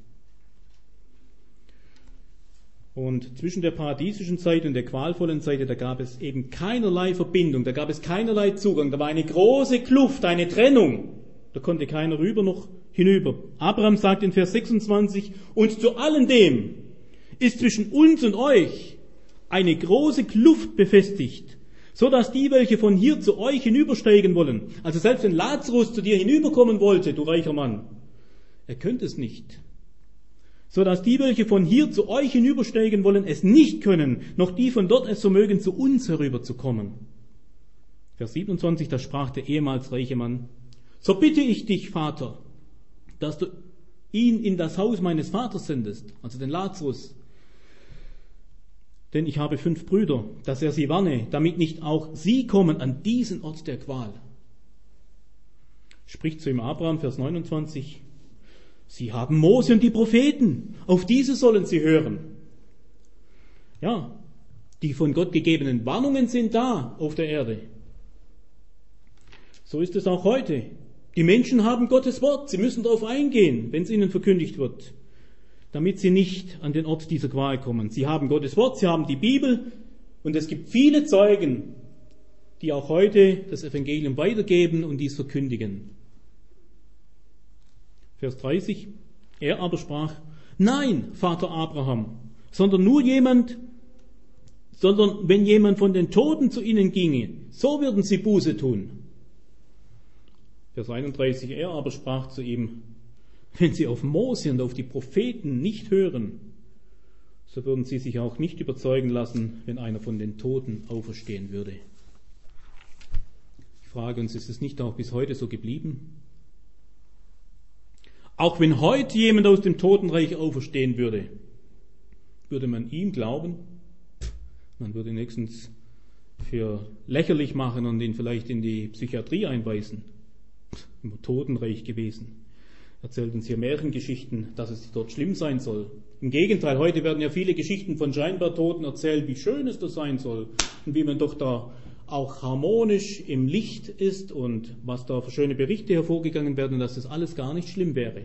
Und zwischen der paradiesischen Seite und der qualvollen Seite, da gab es eben keinerlei Verbindung, da gab es keinerlei Zugang, da war eine große Kluft, eine Trennung. Da konnte keiner rüber noch hinüber. Abraham sagt in Vers sechsundzwanzig, und zu allem dem ist zwischen uns und euch eine große Kluft befestigt, so dass die, welche von hier zu euch hinübersteigen wollen, also selbst wenn Lazarus zu dir hinüberkommen wollte, du reicher Mann, er könnte es nicht. So dass die, welche von hier zu euch hinübersteigen wollen, es nicht können, noch die von dort es vermögen, zu uns herüberzukommen. Vers siebenundzwanzig, da sprach der ehemals reiche Mann, so bitte ich dich, Vater, dass du ihn in das Haus meines Vaters sendest, also den Lazarus. Denn ich habe fünf Brüder, dass er sie warne, damit nicht auch sie kommen an diesen Ort der Qual. Spricht zu ihm Abraham, Vers neunundzwanzig, sie haben Mose und die Propheten, auf diese sollen sie hören. Ja, Die von Gott gegebenen Warnungen sind da auf der Erde. So ist es auch heute. Die Menschen haben Gottes Wort. Sie müssen darauf eingehen, wenn es ihnen verkündigt wird, damit sie nicht an den Ort dieser Qual kommen. Sie haben Gottes Wort, sie haben die Bibel und es gibt viele Zeugen, die auch heute das Evangelium weitergeben und dies verkündigen. Vers dreißig. Er aber sprach: Nein, Vater Abraham, sondern nur jemand, sondern wenn jemand von den Toten zu ihnen ginge, so würden sie Buße tun. Vers einunddreißig. Er aber sprach zu ihm: Wenn sie auf Mose und auf die Propheten nicht hören, so würden sie sich auch nicht überzeugen lassen, wenn einer von den Toten auferstehen würde. Ich frage uns, ist es nicht auch bis heute so geblieben? Auch wenn heute jemand aus dem Totenreich auferstehen würde, würde man ihm glauben? Man würde ihn nächstens für lächerlich machen und ihn vielleicht in die Psychiatrie einweisen. Im Totenreich gewesen. Erzählt uns hier Märchengeschichten, dass es dort schlimm sein soll. Im Gegenteil, heute werden ja viele Geschichten von scheinbar Toten erzählt, wie schön es da sein soll und wie man doch da auch harmonisch im Licht ist und was da für schöne Berichte hervorgegangen werden, dass das alles gar nicht schlimm wäre.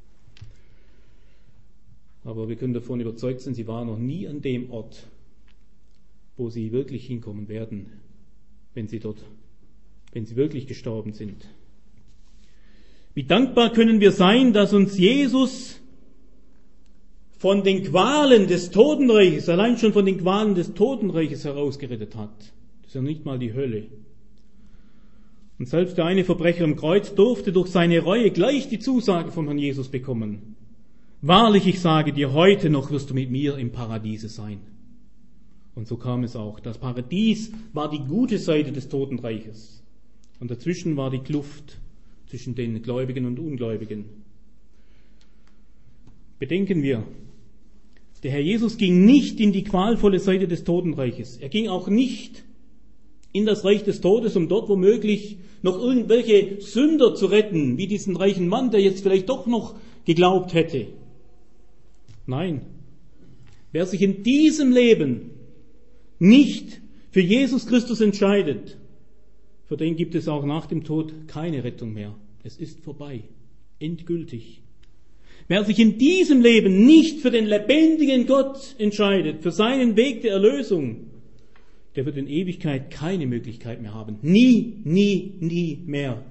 Aber wir können davon überzeugt sein, sie waren noch nie an dem Ort, wo sie wirklich hinkommen werden, wenn sie dort, wenn sie wirklich gestorben sind. Wie dankbar können wir sein, dass uns Jesus von den Qualen des Totenreiches, allein schon von den Qualen des Totenreiches herausgerettet hat. Das ist ja nicht mal die Hölle. Und selbst der eine Verbrecher am Kreuz durfte durch seine Reue gleich die Zusage vom Herrn Jesus bekommen: Wahrlich, ich sage dir, heute noch wirst du mit mir im Paradiese sein. Und so kam es auch. Das Paradies war die gute Seite des Totenreiches. Und dazwischen war die Kluft zwischen den Gläubigen und Ungläubigen. Bedenken wir, der Herr Jesus ging nicht in die qualvolle Seite des Totenreiches. Er ging auch nicht in das Reich des Todes, um dort womöglich noch irgendwelche Sünder zu retten, wie diesen reichen Mann, der jetzt vielleicht doch noch geglaubt hätte. Nein, wer sich in diesem Leben nicht für Jesus Christus entscheidet, für den gibt es auch nach dem Tod keine Rettung mehr. Es ist vorbei, endgültig. Wer sich in diesem Leben nicht für den lebendigen Gott entscheidet, für seinen Weg der Erlösung, der wird in Ewigkeit keine Möglichkeit mehr haben. Nie, nie, nie mehr.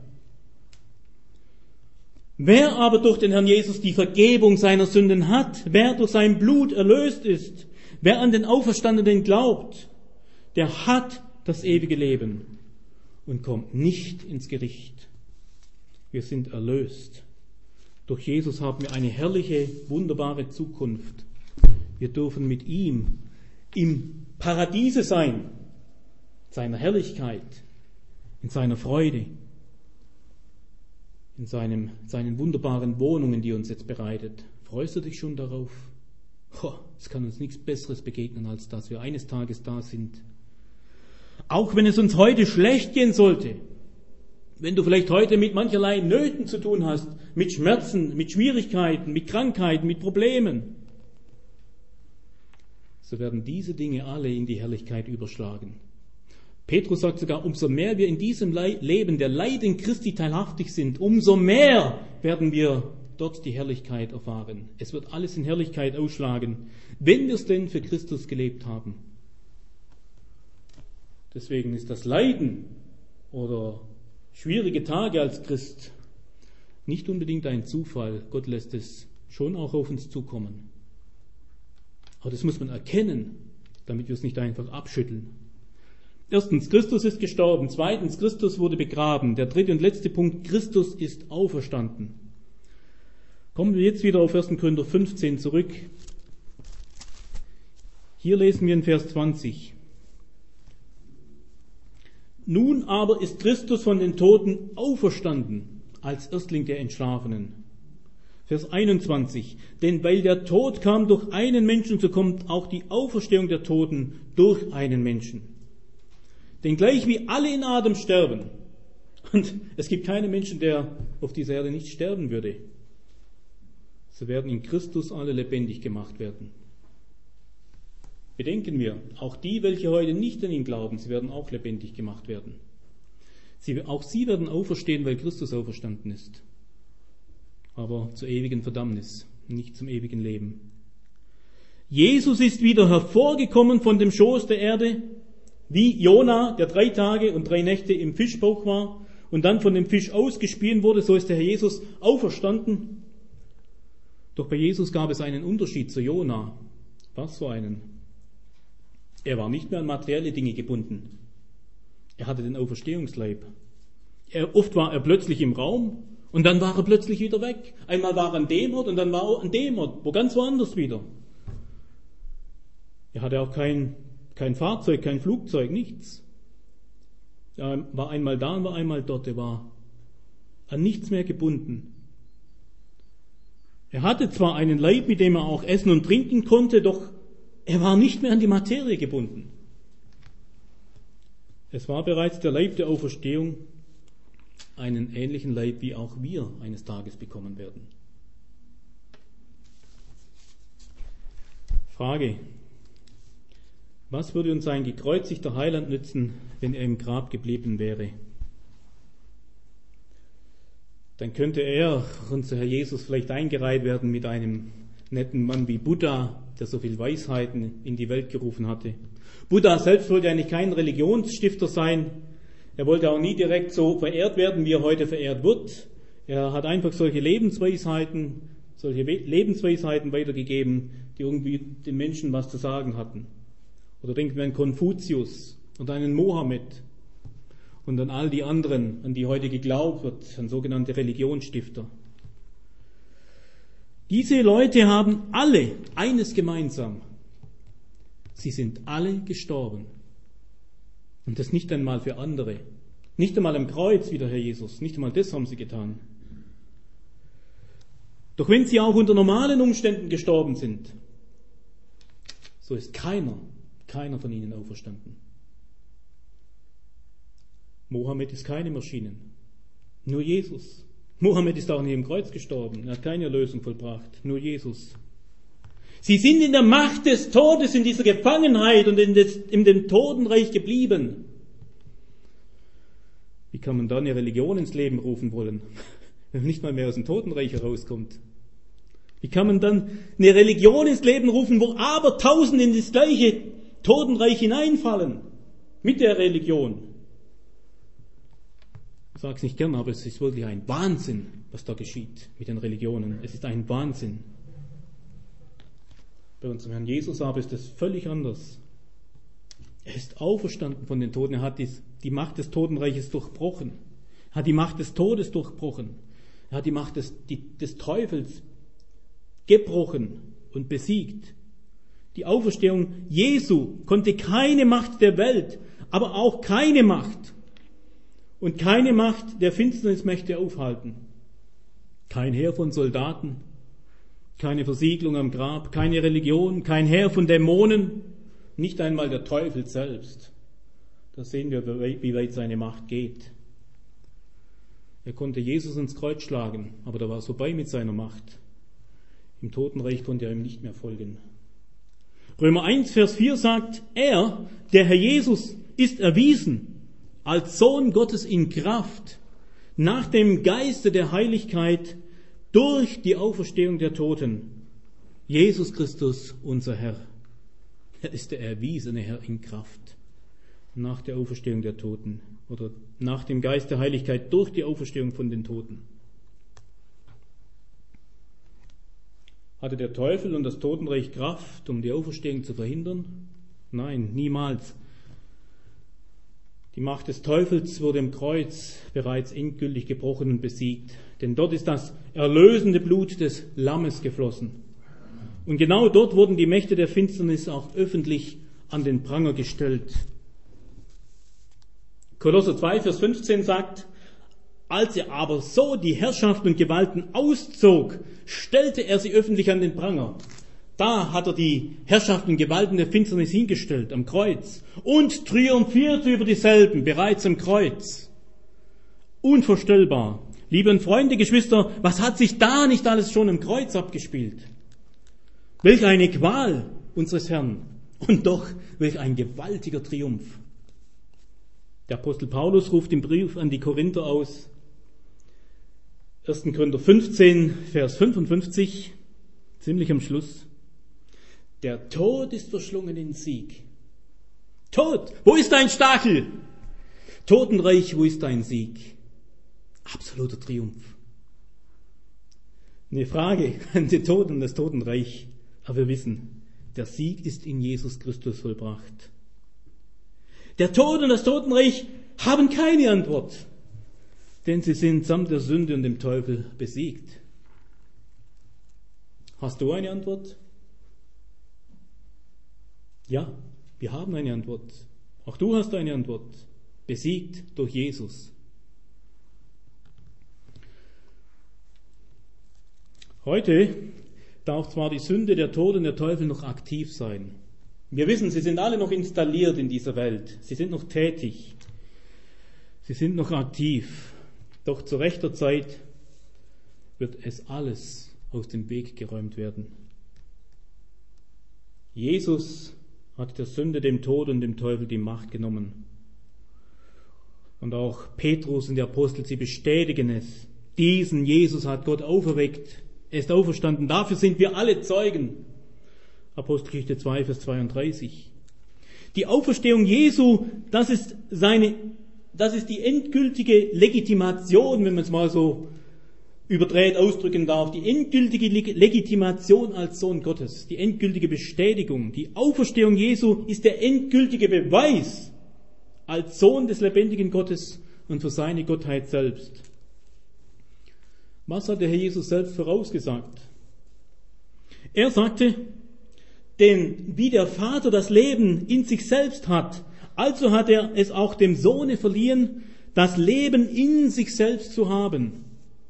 Wer aber durch den Herrn Jesus die Vergebung seiner Sünden hat, wer durch sein Blut erlöst ist, wer an den Auferstandenen glaubt, der hat das ewige Leben und kommt nicht ins Gericht. Wir sind erlöst. Durch Jesus haben wir eine herrliche, wunderbare Zukunft. Wir dürfen mit ihm im Paradiese sein, in seiner Herrlichkeit, in seiner Freude, in seinem, seinen wunderbaren Wohnungen, die er uns jetzt bereitet. Freust du dich schon darauf? Oh, es kann uns nichts Besseres begegnen, als dass wir eines Tages da sind. Auch wenn es uns heute schlecht gehen sollte, wenn du vielleicht heute mit mancherlei Nöten zu tun hast, mit Schmerzen, mit Schwierigkeiten, mit Krankheiten, mit Problemen, so werden diese Dinge alle in die Herrlichkeit überschlagen. Petrus sagt sogar, umso mehr wir in diesem Leben der Leiden Christi teilhaftig sind, umso mehr werden wir dort die Herrlichkeit erfahren. Es wird alles in Herrlichkeit ausschlagen, wenn wir es denn für Christus gelebt haben. Deswegen ist das Leiden oder schwierige Tage als Christ nicht unbedingt ein Zufall. Gott lässt es schon auch auf uns zukommen. Aber das muss man erkennen, damit wir es nicht einfach abschütteln. Erstens, Christus ist gestorben. Zweitens, Christus wurde begraben. Der dritte und letzte Punkt, Christus ist auferstanden. Kommen wir jetzt wieder auf erster Korinther fünfzehn zurück. Hier lesen wir in Vers zwanzig. Nun aber ist Christus von den Toten auferstanden, als Erstling der Entschlafenen. Vers einundzwanzig. Denn weil der Tod kam durch einen Menschen, so kommt auch die Auferstehung der Toten durch einen Menschen. Denn gleich wie alle in Adam sterben, und es gibt keinen Menschen, der auf dieser Erde nicht sterben würde, so werden in Christus alle lebendig gemacht werden. Bedenken wir, auch die, welche heute nicht an ihn glauben, sie werden auch lebendig gemacht werden. Sie, auch sie werden auferstehen, weil Christus auferstanden ist. Aber zur ewigen Verdammnis, nicht zum ewigen Leben. Jesus ist wieder hervorgekommen von dem Schoß der Erde, wie Jona, der drei Tage und drei Nächte im Fischbauch war und dann von dem Fisch ausgespien wurde, so ist der Herr Jesus auferstanden. Doch bei Jesus gab es einen Unterschied zu Jona. Was für einen? Er war nicht mehr an materielle Dinge gebunden. Er hatte den Auferstehungsleib. Er, oft war er plötzlich im Raum und dann war er plötzlich wieder weg. Einmal war er an dem Ort und dann war er an dem Ort, wo ganz woanders wieder. Er hatte auch kein, kein Fahrzeug, kein Flugzeug, nichts. Er war einmal da und war einmal dort. Er war an nichts mehr gebunden. Er hatte zwar einen Leib, mit dem er auch essen und trinken konnte, doch er war nicht mehr an die Materie gebunden. Es war bereits der Leib der Auferstehung, einen ähnlichen Leib, wie auch wir eines Tages bekommen werden. Frage: Was würde uns ein gekreuzigter Heiland nützen, wenn er im Grab geblieben wäre? Dann könnte er, unser Herr Jesus, vielleicht eingereiht werden mit einem netten Mann wie Buddha, der so viel Weisheiten in die Welt gerufen hatte. Buddha selbst wollte eigentlich kein Religionsstifter sein. Er wollte auch nie direkt so verehrt werden, wie er heute verehrt wird. Er hat einfach solche Lebensweisheiten, solche Lebensweisheiten weitergegeben, die irgendwie den Menschen was zu sagen hatten. Oder denken wir an Konfuzius und einen Mohammed und an all die anderen, an die heute geglaubt wird, an sogenannte Religionsstifter. Diese Leute haben alle eines gemeinsam. Sie sind alle gestorben. Und das nicht einmal für andere. Nicht einmal am Kreuz wie der Herr Jesus. Nicht einmal das haben sie getan. Doch wenn sie auch unter normalen Umständen gestorben sind, so ist keiner, keiner von ihnen auferstanden. Mohammed ist keine Maschine. Nur Jesus. Mohammed ist auch nicht im Kreuz gestorben. Er hat keine Erlösung vollbracht. Nur Jesus. Sie sind in der Macht des Todes, in dieser Gefangenheit und in, des, in dem Totenreich geblieben. Wie kann man dann eine Religion ins Leben rufen wollen, wenn man nicht mal mehr aus dem Totenreich herauskommt? Wie kann man dann eine Religion ins Leben rufen, wo aber tausend in das gleiche Totenreich hineinfallen? Mit der Religion. Ich sage es nicht gern, aber es ist wirklich ein Wahnsinn, was da geschieht mit den Religionen. Es ist ein Wahnsinn. Bei unserem Herrn Jesus aber ist es völlig anders. Er ist auferstanden von den Toten. Er hat die Macht des Totenreiches durchbrochen. Er hat die Macht des Todes durchbrochen. Er hat die Macht des, die, des Teufels gebrochen und besiegt. Die Auferstehung Jesu konnte keine Macht der Welt, aber auch keine Macht und keine Macht der Finsternismächte aufhalten. Kein Heer von Soldaten, keine Versiegelung am Grab, keine Religion, kein Heer von Dämonen, nicht einmal der Teufel selbst. Da sehen wir, wie weit seine Macht geht. Er konnte Jesus ins Kreuz schlagen, aber da war es vorbei mit seiner Macht. Im Totenreich konnte er ihm nicht mehr folgen. Römer eins, Vers vier sagt, er, der Herr Jesus, ist erwiesen als Sohn Gottes in Kraft, nach dem Geiste der Heiligkeit, durch die Auferstehung der Toten. Jesus Christus, unser Herr. Er ist der erwiesene Herr in Kraft, nach der Auferstehung der Toten oder nach dem Geist der Heiligkeit durch die Auferstehung von den Toten. Hatte der Teufel und das Totenreich Kraft, um die Auferstehung zu verhindern? Nein, niemals. Die Macht des Teufels wurde im Kreuz bereits endgültig gebrochen und besiegt. Denn dort ist das erlösende Blut des Lammes geflossen. Und genau dort wurden die Mächte der Finsternis auch öffentlich an den Pranger gestellt. Kolosser zwei, Vers fünfzehn sagt, als er aber so die Herrschaften und Gewalten auszog, stellte er sie öffentlich an den Pranger. Da hat er die Herrschaften und Gewalten der Finsternis hingestellt, am Kreuz, und triumphierte über dieselben, bereits am Kreuz. Unvorstellbar. Liebe Freunde, Geschwister, was hat sich da nicht alles schon am Kreuz abgespielt? Welch eine Qual unseres Herrn Und doch, welch ein gewaltiger Triumph. Der Apostel Paulus ruft im Brief an die Korinther aus, erster Korinther fünfzehn, Vers fünfundfünfzig, ziemlich am Schluss. Der Tod ist verschlungen in Sieg. Tod, wo ist dein Stachel? Totenreich, wo ist dein Sieg? Absoluter Triumph. Eine Frage an den Tod und das Totenreich. Aber wir wissen, der Sieg ist in Jesus Christus vollbracht. Der Tod und das Totenreich haben keine Antwort, denn sie sind samt der Sünde und dem Teufel besiegt. Hast du eine Antwort? Ja, wir haben eine Antwort. Auch du hast eine Antwort. Besiegt durch Jesus. Heute darf zwar die Sünde, der Tod und der Teufel noch aktiv sein. Wir wissen, sie sind alle noch installiert in dieser Welt. Sie sind noch tätig. Sie sind noch aktiv. Doch zu rechter Zeit wird es alles aus dem Weg geräumt werden. Jesus hat der Sünde, dem Tod und dem Teufel die Macht genommen. Und auch Petrus und die Apostel, sie bestätigen es. Diesen Jesus hat Gott auferweckt. Er ist auferstanden. Dafür sind wir alle Zeugen. Apostelgeschichte zwei, Vers zweiunddreißig. Die Auferstehung Jesu, das ist seine, das ist die endgültige Legitimation, wenn man es mal so überdreht ausdrücken darf, die endgültige Legitimation als Sohn Gottes, die endgültige Bestätigung. Die Auferstehung Jesu ist der endgültige Beweis als Sohn des lebendigen Gottes und für seine Gottheit selbst. Was hat der Herr Jesus selbst vorausgesagt? Er sagte, denn wie der Vater das Leben in sich selbst hat, also hat er es auch dem Sohne verliehen, das Leben in sich selbst zu haben.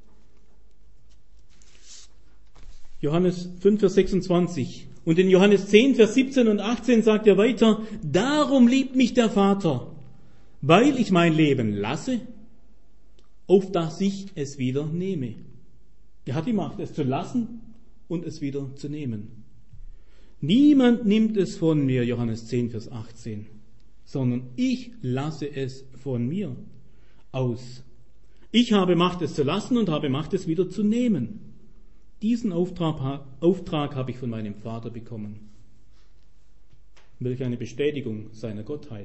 Johannes fünf, Vers sechsundzwanzig. Und in Johannes zehn, Vers siebzehn und achtzehn sagt er weiter, darum liebt mich der Vater, weil ich mein Leben lasse, auf dass ich es wieder nehme. Er hat die Macht, es zu lassen und es wieder zu nehmen. Niemand nimmt es von mir, Johannes zehn, Vers achtzehn, sondern ich lasse es von mir aus. Ich habe Macht, es zu lassen und habe Macht, es wieder zu nehmen. Diesen Auftrag, Auftrag habe ich von meinem Vater bekommen. Welch eine Bestätigung seiner Gottheit.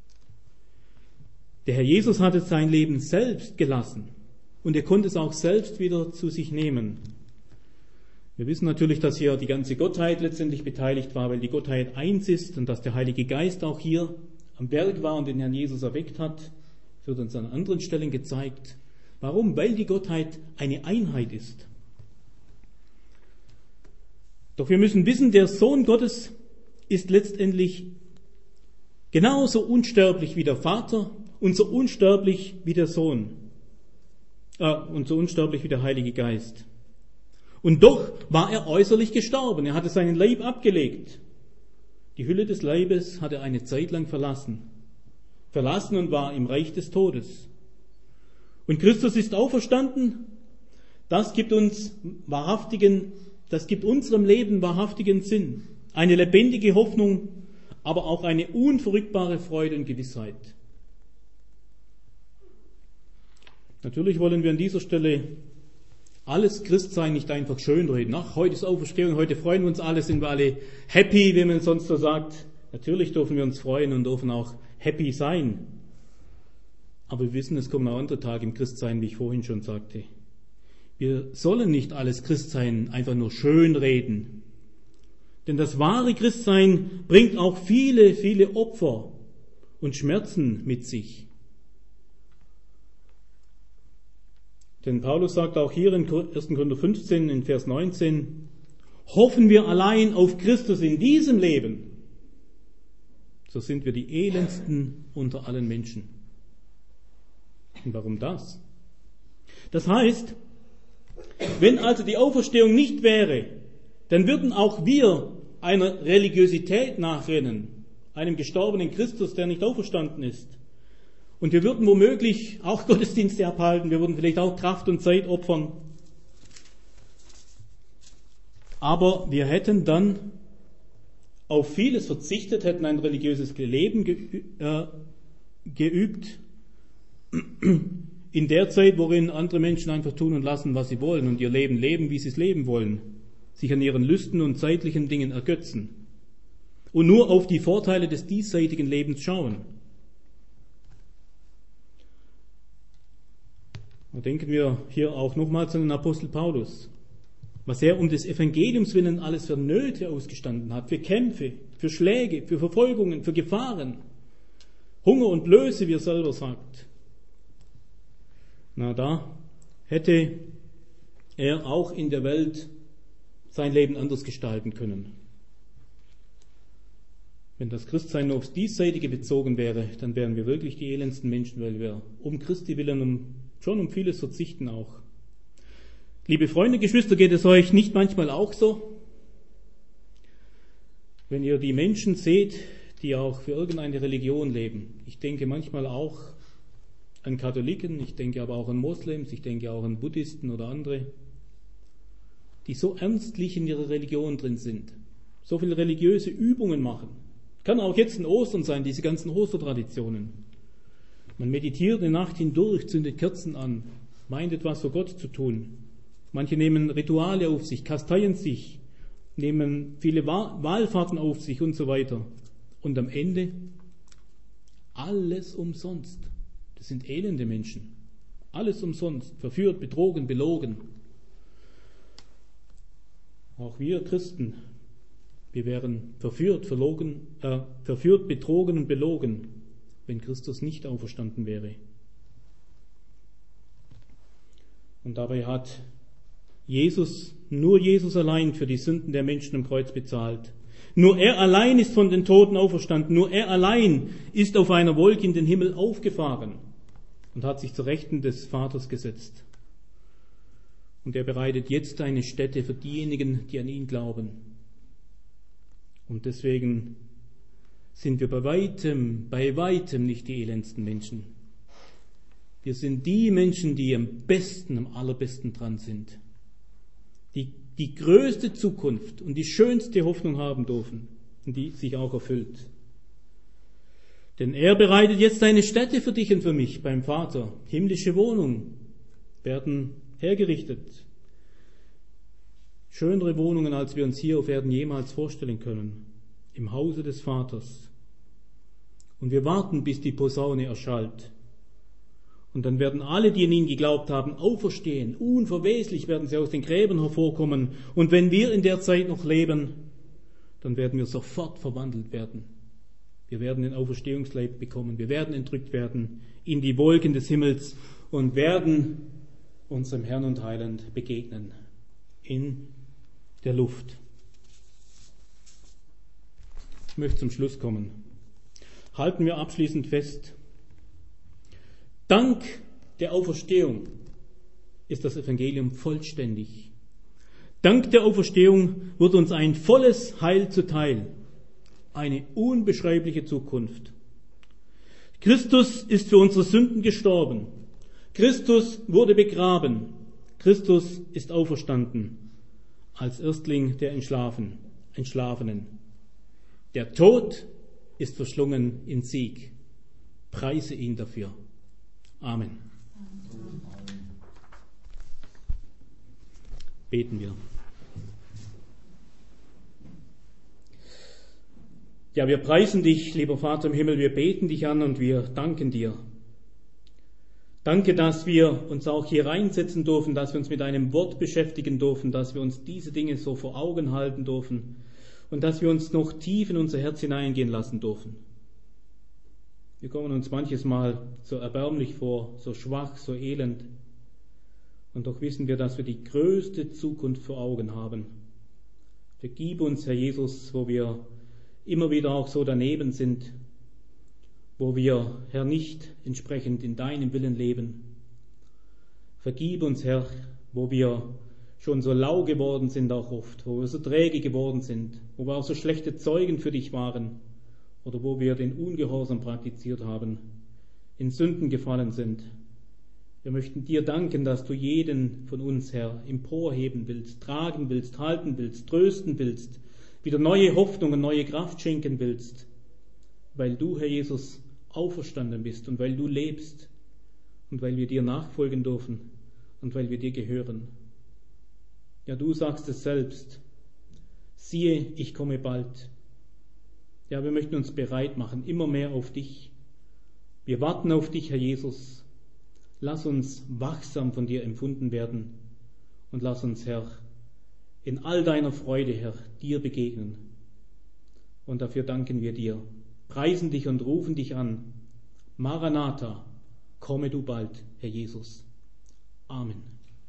Der Herr Jesus hatte sein Leben selbst gelassen und er konnte es auch selbst wieder zu sich nehmen. Wir wissen natürlich, dass hier die ganze Gottheit letztendlich beteiligt war, weil die Gottheit eins ist und dass der Heilige Geist auch hier am Berg war und den Herrn Jesus erweckt hat. Das wird uns an anderen Stellen gezeigt. Warum? Weil die Gottheit eine Einheit ist. Doch wir müssen wissen, der Sohn Gottes ist letztendlich genauso unsterblich wie der Vater und so unsterblich wie der Sohn äh, und so unsterblich wie der Heilige Geist. Und doch war er äußerlich gestorben. Er hatte seinen Leib abgelegt. Die Hülle des Leibes hat er eine Zeit lang verlassen. Verlassen und war im Reich des Todes. Und Christus ist auferstanden. Das gibt uns wahrhaftigen, das gibt unserem Leben wahrhaftigen Sinn. Eine lebendige Hoffnung, aber auch eine unverrückbare Freude und Gewissheit. Natürlich wollen wir an dieser Stelle alles Christsein nicht einfach schönreden. Ach, heute ist Auferstehung, heute freuen wir uns alle, sind wir alle happy, wie man sonst so sagt. Natürlich dürfen wir uns freuen und dürfen auch happy sein. Aber wir wissen, es kommen auch andere Tage im Christsein, wie ich vorhin schon sagte. Wir sollen nicht alles Christsein einfach nur schönreden. Denn das wahre Christsein bringt auch viele, viele Opfer und Schmerzen mit sich. Denn Paulus sagt auch hier in erster Korinther fünfzehn, in Vers neunzehn, hoffen wir allein auf Christus in diesem Leben, so sind wir die elendsten unter allen Menschen. Und warum das? Das heißt, wenn also die Auferstehung nicht wäre, dann würden auch wir einer Religiosität nachrennen, einem gestorbenen Christus, der nicht auferstanden ist. Und wir würden womöglich auch Gottesdienste abhalten, wir würden vielleicht auch Kraft und Zeit opfern. Aber wir hätten dann auf vieles verzichtet, hätten ein religiöses Leben geü- äh, geübt, in der Zeit, worin andere Menschen einfach tun und lassen, was sie wollen und ihr Leben leben, wie sie es leben wollen, sich an ihren Lüsten und zeitlichen Dingen ergötzen und nur auf die Vorteile des diesseitigen Lebens schauen. Und denken wir hier auch nochmals an den Apostel Paulus, was er um des Evangeliums willen alles für Nöte ausgestanden hat, für Kämpfe, für Schläge, für Verfolgungen, für Gefahren, Hunger und Blöße, wie er selber sagt. Na, da hätte er auch in der Welt sein Leben anders gestalten können. Wenn das Christsein nur aufs Diesseitige bezogen wäre, dann wären wir wirklich die elendsten Menschen, weil wir um Christi willen um, schon um vieles verzichten auch. Liebe Freunde, Geschwister, geht es euch nicht manchmal auch so? Wenn ihr die Menschen seht, die auch für irgendeine Religion leben. Ich denke manchmal auch an Katholiken, ich denke aber auch an Moslems, ich denke auch an Buddhisten oder andere, die so ernstlich in ihrer Religion drin sind, so viele religiöse Übungen machen. Kann auch jetzt in Ostern sein, diese ganzen Ostertraditionen. Man meditiert eine Nacht hindurch, zündet Kerzen an, meint etwas für Gott zu tun. Manche nehmen Rituale auf sich, kasteien sich, nehmen viele Wallfahrten auf sich und so weiter. Und am Ende alles umsonst. Das sind elende Menschen. Alles umsonst. Verführt, betrogen, belogen. Auch wir Christen, wir wären verführt, verlogen, äh, verführt, betrogen und belogen, wenn Christus nicht auferstanden wäre. Und dabei hat Jesus, nur Jesus allein für die Sünden der Menschen am Kreuz bezahlt. Nur er allein ist von den Toten auferstanden. Nur er allein ist auf einer Wolke in den Himmel aufgefahren und hat sich zur Rechten des Vaters gesetzt. Und er bereitet jetzt eine Stätte für diejenigen, die an ihn glauben. Und deswegen sind wir bei weitem, bei weitem nicht die elendsten Menschen. Wir sind die Menschen, die am besten, am allerbesten dran sind. Die die größte Zukunft und die schönste Hoffnung haben dürfen und die sich auch erfüllt. Denn er bereitet jetzt eine Stätte für dich und für mich beim Vater. Himmlische Wohnungen werden hergerichtet. Schönere Wohnungen, als wir uns hier auf Erden jemals vorstellen können. Im Hause des Vaters. Und wir warten, bis die Posaune erschallt. Und dann werden alle, die an ihn geglaubt haben, auferstehen. Unverweslich werden sie aus den Gräbern hervorkommen. Und wenn wir in der Zeit noch leben, dann werden wir sofort verwandelt werden. Wir werden den Auferstehungsleib bekommen. Wir werden entrückt werden in die Wolken des Himmels und werden unserem Herrn und Heiland begegnen. In der Luft. Ich möchte zum Schluss kommen. Halten wir abschließend fest. Dank der Auferstehung ist das Evangelium vollständig. Dank der Auferstehung wird uns ein volles Heil zuteil, eine unbeschreibliche Zukunft. Christus ist für unsere Sünden gestorben. Christus wurde begraben. Christus ist auferstanden als Erstling der Entschlafen, Entschlafenen. Der Tod ist verschlungen in Sieg. Preise ihn dafür. Amen. Beten wir. Ja, wir preisen dich, lieber Vater im Himmel, wir beten dich an und wir danken dir. Danke, dass wir uns auch hier reinsetzen dürfen, dass wir uns mit einem Wort beschäftigen dürfen, dass wir uns diese Dinge so vor Augen halten dürfen und dass wir uns noch tief in unser Herz hineingehen lassen dürfen. Wir kommen uns manches Mal so erbärmlich vor, so schwach, so elend. Und doch wissen wir, dass wir die größte Zukunft vor Augen haben. Vergib uns, Herr Jesus, wo wir immer wieder auch so daneben sind, wo wir, Herr, nicht entsprechend in deinem Willen leben. Vergib uns, Herr, wo wir schon so lau geworden sind auch oft, wo wir so träge geworden sind, wo wir auch so schlechte Zeugen für dich waren oder wo wir den Ungehorsam praktiziert haben, in Sünden gefallen sind. Wir möchten dir danken, dass du jeden von uns, Herr, emporheben willst, tragen willst, halten willst, trösten willst, wieder neue Hoffnung und neue Kraft schenken willst, weil du, Herr Jesus, auferstanden bist und weil du lebst und weil wir dir nachfolgen dürfen und weil wir dir gehören. Ja, du sagst es selbst. Siehe, ich komme bald. Ja, wir möchten uns bereit machen, immer mehr auf dich. Wir warten auf dich, Herr Jesus. Lass uns wachsam von dir empfunden werden und lass uns, Herr, in all deiner Freude, Herr, dir begegnen. Und dafür danken wir dir, preisen dich und rufen dich an. Maranatha, komme du bald, Herr Jesus. Amen.